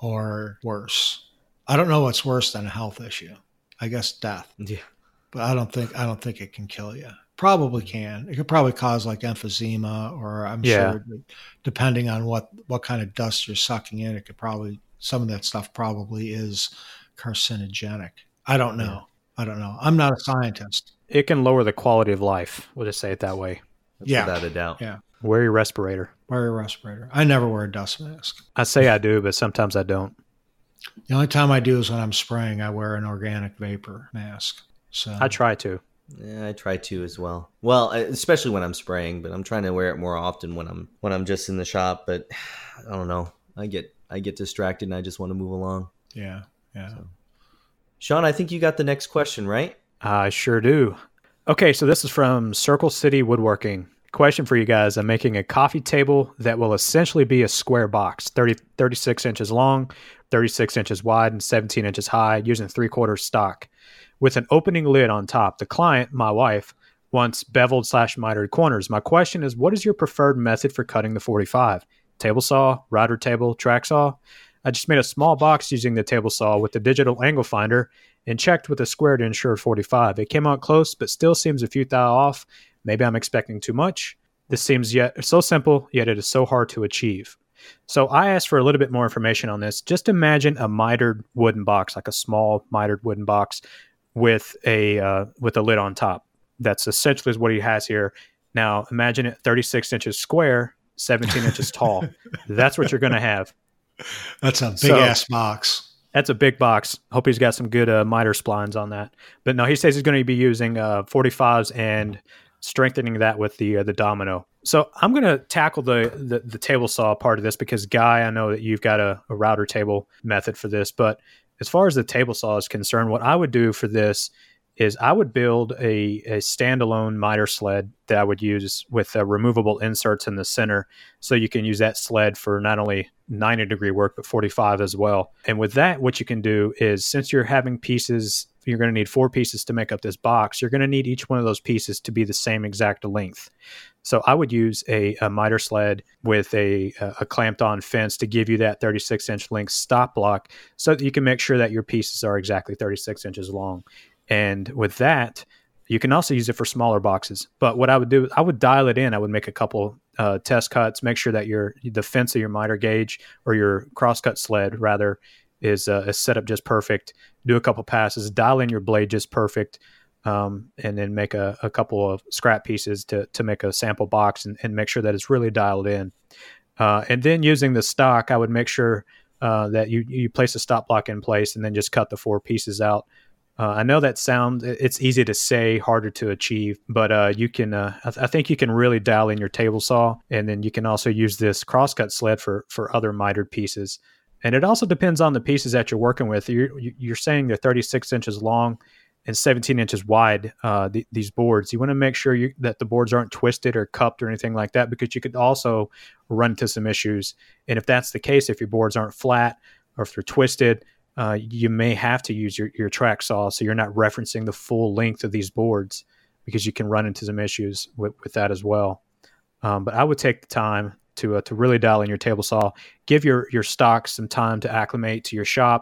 Speaker 1: or worse. I don't know what's worse than a health issue. I guess death.
Speaker 2: Yeah.
Speaker 1: But I don't think I don't think it can kill you. Probably can. It could probably cause like emphysema, or I'm yeah. sure depending on what, what kind of dust you're sucking in, it could probably, some of that stuff probably is carcinogenic. I don't know. Yeah. I don't know. I'm not a scientist.
Speaker 3: It can lower the quality of life. We'll just say it that way.
Speaker 2: That's
Speaker 1: yeah.
Speaker 2: Without a doubt.
Speaker 1: Yeah.
Speaker 3: Wear your respirator.
Speaker 1: Wear your respirator. I never wear a dust mask.
Speaker 3: I say I do, but sometimes I don't.
Speaker 1: The only time I do is when I'm spraying. I wear an organic vapor mask. So
Speaker 3: I try to.
Speaker 2: Yeah, I try to as well. Well, especially when I'm spraying, but I'm trying to wear it more often when I'm when I'm just in the shop. But I don't know. I get I get distracted and I just want to move along.
Speaker 1: Yeah, yeah.
Speaker 2: So. Sean, I think you got the next question, right?
Speaker 3: I sure do. Okay, so this is from Circle City Woodworking. Question for you guys. I'm making a coffee table that will essentially be a square box, thirty, thirty-six inches long, thirty-six inches wide, and seventeen inches high, using three-quarter stock, with an opening lid on top. The client, my wife, wants beveled slash mitered corners. My question is, what is your preferred method for cutting the forty-five? Table saw, router table, track saw? I just made a small box using the table saw with the digital angle finder and checked with a square to ensure forty-five. It came out close, but still seems a few thou off. Maybe I'm expecting too much. This seems yet so simple, yet it is so hard to achieve. So I asked for a little bit more information on this. Just imagine a mitered wooden box, like a small mitered wooden box with a uh, with a lid on top. That's essentially what he has here. Now imagine it thirty-six inches square, seventeen inches tall. That's what you're going to have.
Speaker 1: That's a big
Speaker 3: so,
Speaker 1: ass box.
Speaker 3: That's a big box. Hope he's got some good uh, miter splines on that. But no, he says he's going to be using uh, forty-fives and strengthening that with the uh, the domino. So I'm going to tackle the, the the table saw part of this because, Guy, I know that you've got a, a router table method for this. But as far as the table saw is concerned, what I would do for this is I would build a, a standalone miter sled that I would use with uh, removable inserts in the center. So you can use that sled for not only ninety degree work, but forty-five as well. And with that, what you can do is, since you're having pieces, you're going to need four pieces to make up this box. You're going to need each one of those pieces to be the same exact length. So I would use a, a miter sled with a, a clamped on fence to give you that thirty-six inch length stop block so that you can make sure that your pieces are exactly thirty-six inches long. And with that, you can also use it for smaller boxes. But what I would do, I would dial it in. I would make a couple uh, test cuts, make sure that your the fence of your miter gauge or your crosscut sled rather is, uh, is set up just perfect. Do a couple passes, dial in your blade just perfect, um, and then make a, a couple of scrap pieces to to make a sample box and, and make sure that it's really dialed in. Uh, and then using the stock, I would make sure uh, that you you place a stop block in place and then just cut the four pieces out. Uh, I know that sounds, it's easy to say, harder to achieve, but uh, you can, uh, I, th- I think you can really dial in your table saw, and then you can also use this crosscut sled for, for other mitered pieces. And it also depends on the pieces that you're working with. You're, you're saying they're thirty-six inches long and seventeen inches wide, uh, th- these boards. You want to make sure you, that the boards aren't twisted or cupped or anything like that, because you could also run into some issues. And if that's the case, if your boards aren't flat or if they're twisted, Uh, you may have to use your, your track saw so you're not referencing the full length of these boards, because you can run into some issues with, with that as well. Um, but I would take the time to uh, to really dial in your table saw, give your, your stock some time to acclimate to your shop,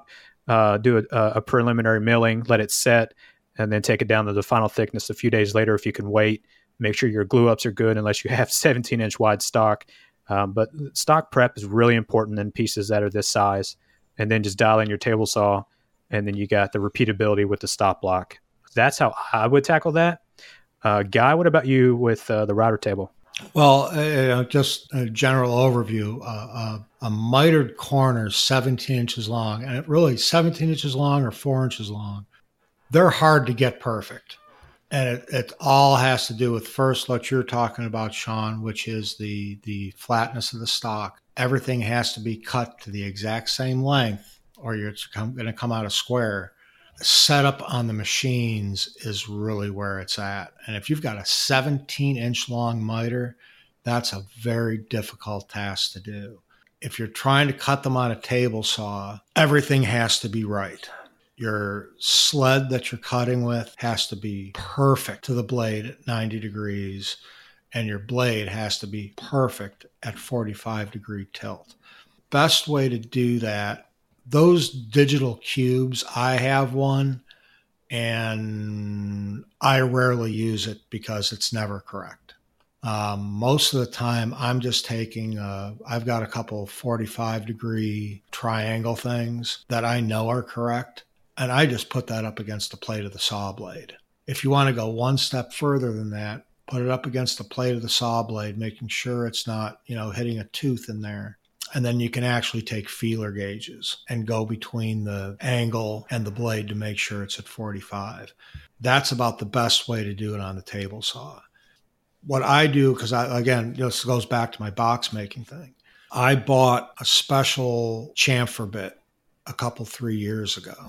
Speaker 3: uh, do a, a preliminary milling, let it set, and then take it down to the final thickness a few days later if you can wait. Make sure your glue ups are good unless you have seventeen inch wide stock. Um, but stock prep is really important in pieces that are this size. And then just dial in your table saw, and then you got the repeatability with the stop block. That's how I would tackle that. Uh, Guy, what about you with uh, the router table?
Speaker 1: Well, uh, just a general overview. Uh, uh, a mitered corner is seventeen inches long, and it really seventeen inches long or four inches long. They're hard to get perfect. And it, it all has to do with first what you're talking about, Sean, which is the, the flatness of the stock. Everything has to be cut to the exact same length or you're going to come out a square. Setup on the machines is really where it's at. And if you've got a seventeen inch long miter, that's a very difficult task to do. If you're trying to cut them on a table saw, everything has to be right. Your sled that you're cutting with has to be perfect to the blade at ninety degrees, and your blade has to be perfect at forty-five degree tilt. Best way to do that, those digital cubes, I have one, and I rarely use it because it's never correct. Um, most of the time, I'm just taking, uh, I've got a couple forty-five degree triangle things that I know are correct. And I just put that up against the plate of the saw blade. If you want to go one step further than that, put it up against the plate of the saw blade, making sure it's not, you know, hitting a tooth in there. And then you can actually take feeler gauges and go between the angle and the blade to make sure it's at forty-five. That's about the best way to do it on the table saw. What I do, because I, again, this goes back to my box making thing. I bought a special chamfer bit a couple, three years ago.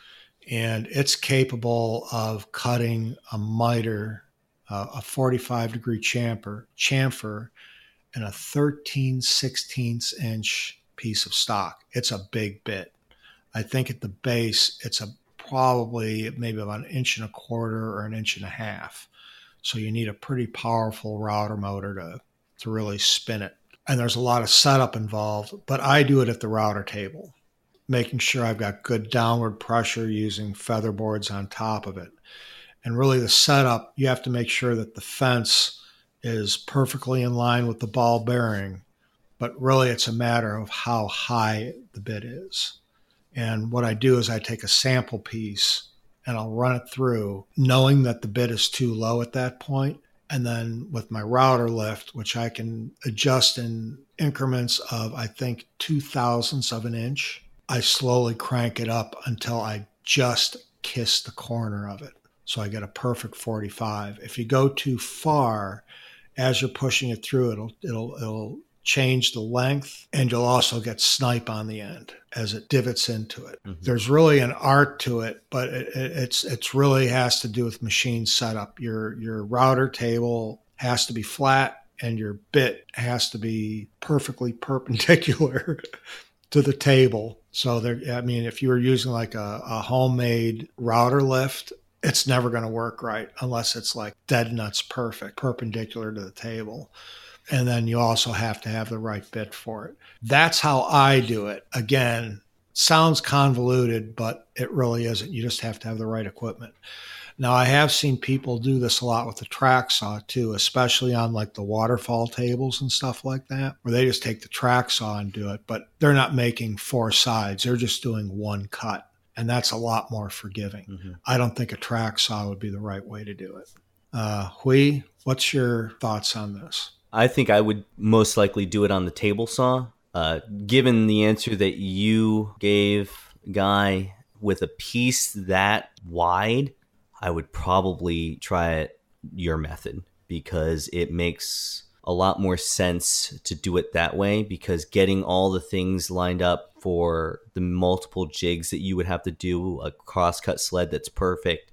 Speaker 1: And it's capable of cutting a miter, uh, a forty-five degree chamfer, chamfer in a thirteen sixteenths inch piece of stock. It's a big bit. I think at the base, it's a probably maybe about an inch and a quarter or an inch and a half. So you need a pretty powerful router motor to, to really spin it. And there's a lot of setup involved, but I do it at the router table, making sure I've got good downward pressure using feather boards on top of it. And really the setup, you have to make sure that the fence is perfectly in line with the ball bearing, but really it's a matter of how high the bit is. And what I do is I take a sample piece and I'll run it through knowing that the bit is too low at that point. And then with my router lift, which I can adjust in increments of, I think, two thousandths of an inch, I slowly crank it up until I just kiss the corner of it. So I get a perfect forty-five. If you go too far, as you're pushing it through, it'll it'll it'll change the length, and you'll also get snipe on the end as it divots into it. Mm-hmm. There's really an art to it, but it, it, it's it's really has to do with machine setup. Your your router table has to be flat, and your bit has to be perfectly perpendicular to the table. So there, I mean, if you were using like a, a homemade router lift, it's never going to work right unless it's like dead nuts perfect, perpendicular to the table. And then you also have to have the right bit for it. That's how I do it. Again, sounds convoluted, but it really isn't. You just have to have the right equipment. Now, I have seen people do this a lot with the track saw too, especially on like the waterfall tables and stuff like that, where they just take the track saw and do it, but they're not making four sides. They're just doing one cut. And that's a lot more forgiving. Mm-hmm. I don't think a track saw would be the right way to do it. Uh, Huy, what's your thoughts on this?
Speaker 2: I think I would most likely do it on the table saw. Uh, given the answer that you gave, Guy, with a piece that wide, I would probably try it your method because it makes a lot more sense to do it that way, because getting all the things lined up for the multiple jigs that you would have to do, a crosscut sled that's perfect,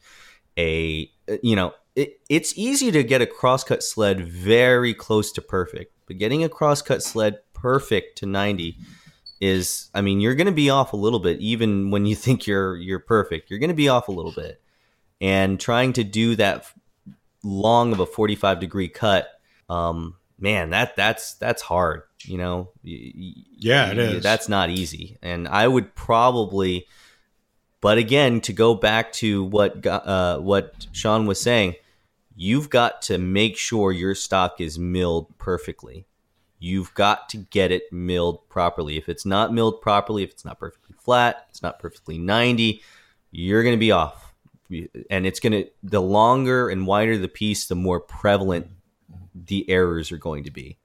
Speaker 2: a, you know, it, it's easy to get a crosscut sled very close to perfect, but getting a crosscut sled perfect to ninety is, I mean, you're going to be off a little bit. Even when you think you're, you're perfect, you're going to be off a little bit. And trying to do that long of a forty-five degree cut, um, man, that that's that's hard. You know,
Speaker 1: yeah, it is.
Speaker 2: That's not easy. And I would probably But again, to go back to what uh, what Sean was saying, you've got to make sure your stock is milled perfectly. You've got to get it milled properly. If it's not milled properly, if it's not perfectly flat, it's not perfectly ninety, you're going to be off. And it's going to, the longer and wider the piece, the more prevalent the errors are going to be.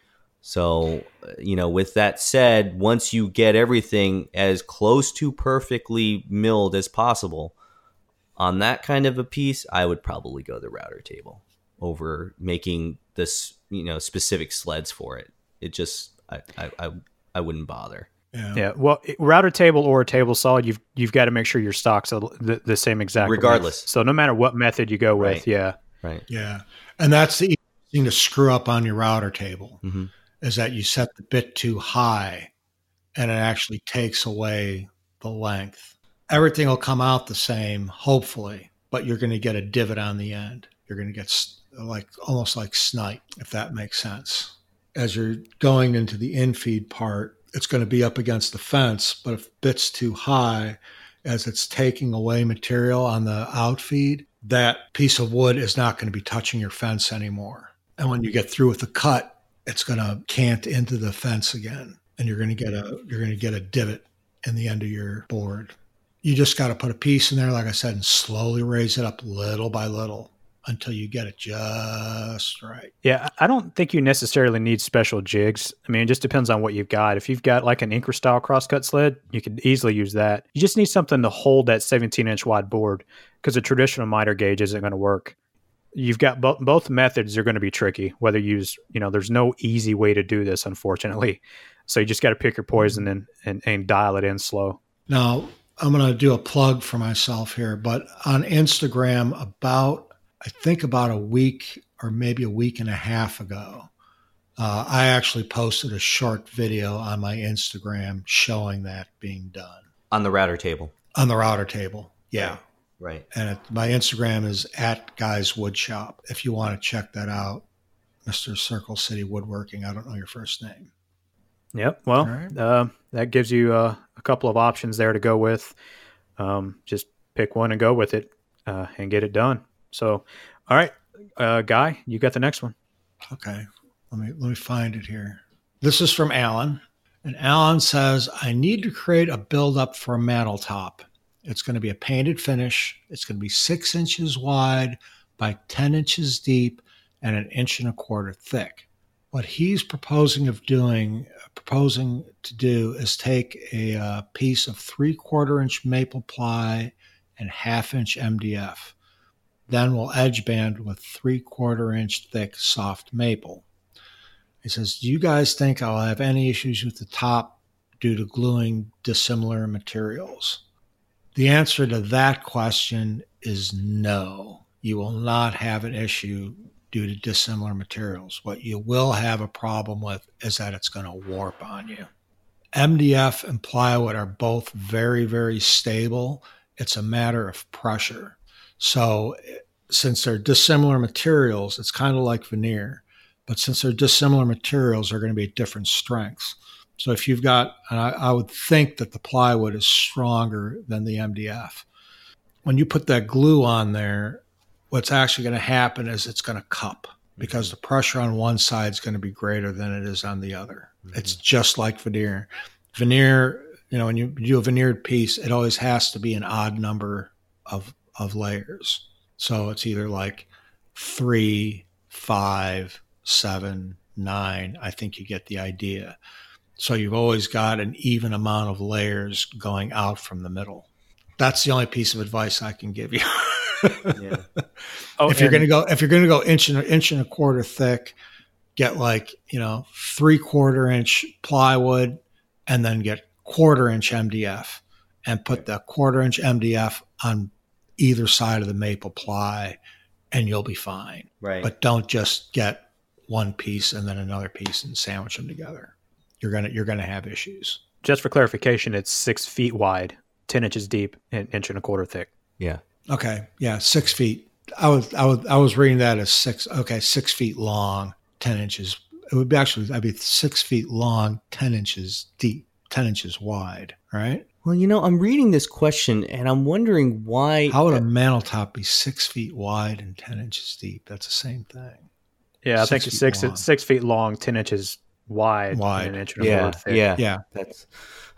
Speaker 2: So, you know, with that said, once you get everything as close to perfectly milled as possible on that kind of a piece, I would probably go the router table over making this, you know, specific sleds for it. It just, I, I, I, I wouldn't bother.
Speaker 3: Yeah. yeah. Well, router table or a table saw, you've you've got to make sure your stock's the, the same exact
Speaker 2: regardless.
Speaker 3: Length. So no matter what method you go with,
Speaker 2: right.
Speaker 3: yeah,
Speaker 2: right,
Speaker 1: yeah, and that's the easiest thing to screw up on your router table
Speaker 2: mm-hmm.
Speaker 1: is that you set the bit too high, and it actually takes away the length. Everything will come out the same, hopefully, but you're going to get a divot on the end. You're going to get like almost like snipe, if that makes sense. As you're going into the infeed part, it's going to be up against the fence, but if bit's too high, as it's taking away material on the outfeed, that piece of wood is not going to be touching your fence anymore. And when you get through with the cut, it's going to cant into the fence again, and you're going to get a you're going to get a divot in the end of your board. You just got to put a piece in there, like I said, and slowly raise it up little by little until you get it just right.
Speaker 3: Yeah, I don't think you necessarily need special jigs. I mean, it just depends on what you've got. If you've got like an Inker style crosscut sled, you could easily use that. You just need something to hold that seventeen inch wide board because a traditional miter gauge isn't going to work. You've got bo- both methods are going to be tricky. Whether you use, you know, there's no easy way to do this, unfortunately. So you just got to pick your poison and, and, and dial it in slow.
Speaker 1: Now, I'm going to do a plug for myself here, but on Instagram about I think about a week or maybe a week and a half ago, uh, I actually posted a short video on my Instagram showing that being done.
Speaker 2: On the router table.
Speaker 1: On the router table, yeah.
Speaker 2: Right.
Speaker 1: And it, my Instagram is at Guys Woodshop. If you want to check that out, Mister Circle City Woodworking. I don't know your first name.
Speaker 3: Yep. Well,
Speaker 1: right.
Speaker 3: uh, that gives you uh, a couple of options there to go with. Um, just pick one and go with it uh, and get it done. So, all right, uh, Guy, you got the next one.
Speaker 1: Okay, let me let me find it here. This is from Alan, and Alan says, I need to create a build-up for a mantle top. It's going to be a painted finish. It's going to be six inches wide by ten inches deep and an inch and a quarter thick. What he's proposing of doing, proposing to do is take a uh, piece of three-quarter inch maple ply and half-inch M D F. Then we'll edge band with three-quarter inch thick soft maple. He says, do you guys think I'll have any issues with the top due to gluing dissimilar materials? The answer to that question is no. You will not have an issue due to dissimilar materials. What you will have a problem with is that it's going to warp on you. M D F and plywood are both very, very stable. It's a matter of pressure. So since they're dissimilar materials, it's kind of like veneer, but since they're dissimilar materials, they're going to be at different strengths. So if you've got, and I, I would think that the plywood is stronger than the M D F. When you put that glue on there, what's actually going to happen is it's going to cup because the pressure on one side is going to be greater than it is on the other. Mm-hmm. It's just like veneer. Veneer, you know, when you do a veneered piece, it always has to be an odd number of of layers. So it's either like three, five, seven, nine. I think you get the idea. So you've always got an even amount of layers going out from the middle. That's the only piece of advice I can give you.
Speaker 2: Yeah.
Speaker 3: Oh,
Speaker 1: if you're going to go, if you're going to go inch and inch and a quarter thick, get like, you know, three quarter inch plywood and then get quarter inch M D F and put the quarter inch M D F on either side of the maple ply and you'll be fine.
Speaker 2: Right.
Speaker 1: But don't just get one piece and then another piece and sandwich them together. You're going to, you're going to have issues.
Speaker 3: Just for clarification, it's six feet wide, ten inches deep, and inch and a quarter thick.
Speaker 2: Yeah.
Speaker 1: Okay. Yeah. Six feet. I was, I was, I was reading that as six. Okay. Six feet long, ten inches. It would be actually, I'd be six feet long, ten inches deep, ten inches wide. Right.
Speaker 2: Well, you know, I'm reading this question and I'm wondering why.
Speaker 1: How would a mantle top be six feet wide and ten inches deep? That's the same thing.
Speaker 3: Yeah, I
Speaker 1: Six
Speaker 3: think it's
Speaker 1: feet
Speaker 3: six
Speaker 1: long.
Speaker 3: six feet long, ten inches wide,
Speaker 1: Wide.
Speaker 3: and an inch and a
Speaker 2: Yeah,
Speaker 3: quarter thick.
Speaker 2: yeah,
Speaker 1: Yeah.
Speaker 2: That's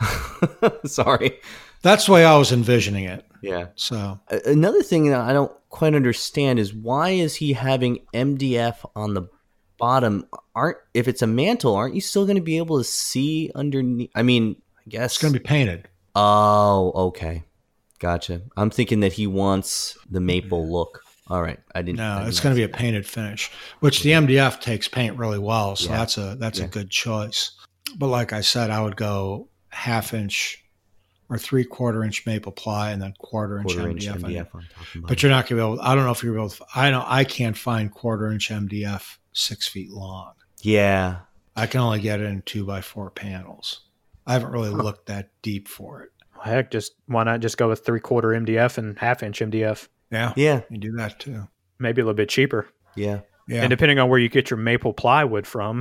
Speaker 2: sorry.
Speaker 1: That's the way I was envisioning it.
Speaker 2: Yeah.
Speaker 1: So
Speaker 2: A- Another thing that I don't quite understand is why is he having M D F on the bottom? Aren't if it's a mantle, aren't you still going to be able to see underneath? I mean, I guess
Speaker 1: it's going to be painted.
Speaker 2: Oh, okay, gotcha. I'm thinking that he wants the maple look. All right, I didn't.
Speaker 1: No,
Speaker 2: I did
Speaker 1: it's
Speaker 2: not
Speaker 1: going to be
Speaker 2: see
Speaker 1: a
Speaker 2: that.
Speaker 1: painted finish, which the M D F takes paint really well. So
Speaker 2: Yeah.
Speaker 1: that's a that's
Speaker 2: Yeah.
Speaker 1: a good choice. But like I said, I would go half inch or three quarter inch maple ply and then quarter inch
Speaker 2: quarter inch
Speaker 1: M D F.
Speaker 2: M D
Speaker 1: on-
Speaker 2: F on top and
Speaker 1: But
Speaker 2: bottom.
Speaker 1: you're not going to be able. I don't know if you're able. To, I know I can't find quarter inch M D F six feet long.
Speaker 2: Yeah,
Speaker 1: I can only get it in two by four panels. I haven't really looked that deep for it.
Speaker 3: Heck, just why not just go with three quarter M D F and half inch M D F?
Speaker 1: Yeah,
Speaker 2: yeah,
Speaker 1: you do that too.
Speaker 3: Maybe a little bit cheaper.
Speaker 2: yeah.
Speaker 1: Yeah,
Speaker 3: And depending on where you get your maple plywood from,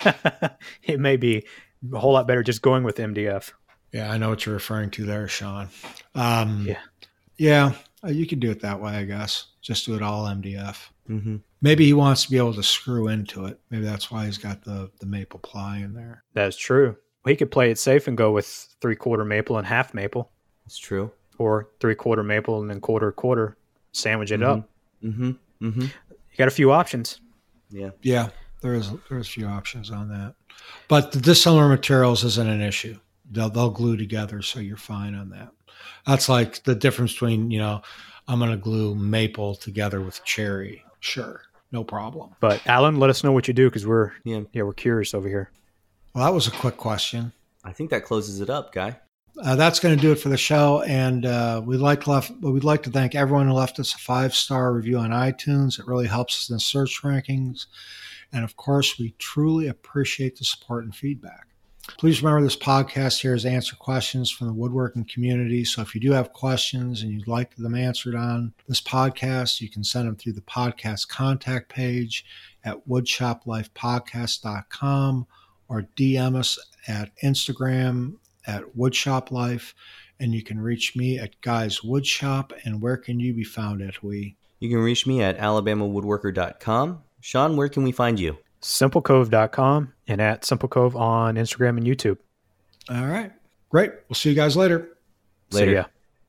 Speaker 3: it may be a whole lot better just going with M D F.
Speaker 1: yeah, I know what you're referring to there, Sean. Um,
Speaker 3: Yeah.
Speaker 1: yeah, uh, you can do it that way, I guess. Just do it all M D F.
Speaker 2: Mm-hmm.
Speaker 1: Maybe he wants to be able to screw into it. Maybe that's why he's got the the maple ply in there.
Speaker 3: That's true. He could play it safe and go with three quarter maple and half maple,
Speaker 2: It's true.
Speaker 3: or three quarter maple and then quarter quarter. Sandwich it up.
Speaker 2: Mm-hmm. Mm-hmm.
Speaker 3: You got a few options.
Speaker 2: Yeah.
Speaker 1: Yeah, there is there's a few options on that, but the dissimilar materials isn't an issue. They'll they'll glue together, so you're fine on that. That's like the difference between you know, I'm going to glue maple together with cherry. Sure, no problem.
Speaker 3: But Alan, let us know what you do because we're
Speaker 2: Yeah.
Speaker 3: yeah we're curious over here.
Speaker 1: Well, that was a quick question.
Speaker 2: I think that closes it up, Guy.
Speaker 1: Uh, that's going to do it for the show, and uh, we'd like to left, we'd like to thank everyone who left us a five star review on iTunes. It really helps us in the search rankings, and of course, we truly appreciate the support and feedback. Please remember this podcast here is answer questions from the woodworking community. So if you do have questions and you'd like them answered on this podcast, you can send them through the podcast contact page at woodshop life podcast dot com or D M us at Instagram at woodshop life, and you can reach me at Guys Woodshop. And where can you be found at we?
Speaker 2: You can reach me at alabama woodworker dot com. Sean, where can we find you?
Speaker 3: simple cove dot com and at Simple Cove on Instagram and YouTube.
Speaker 1: All right, great. We'll see you guys later.
Speaker 2: Later.
Speaker 3: See ya.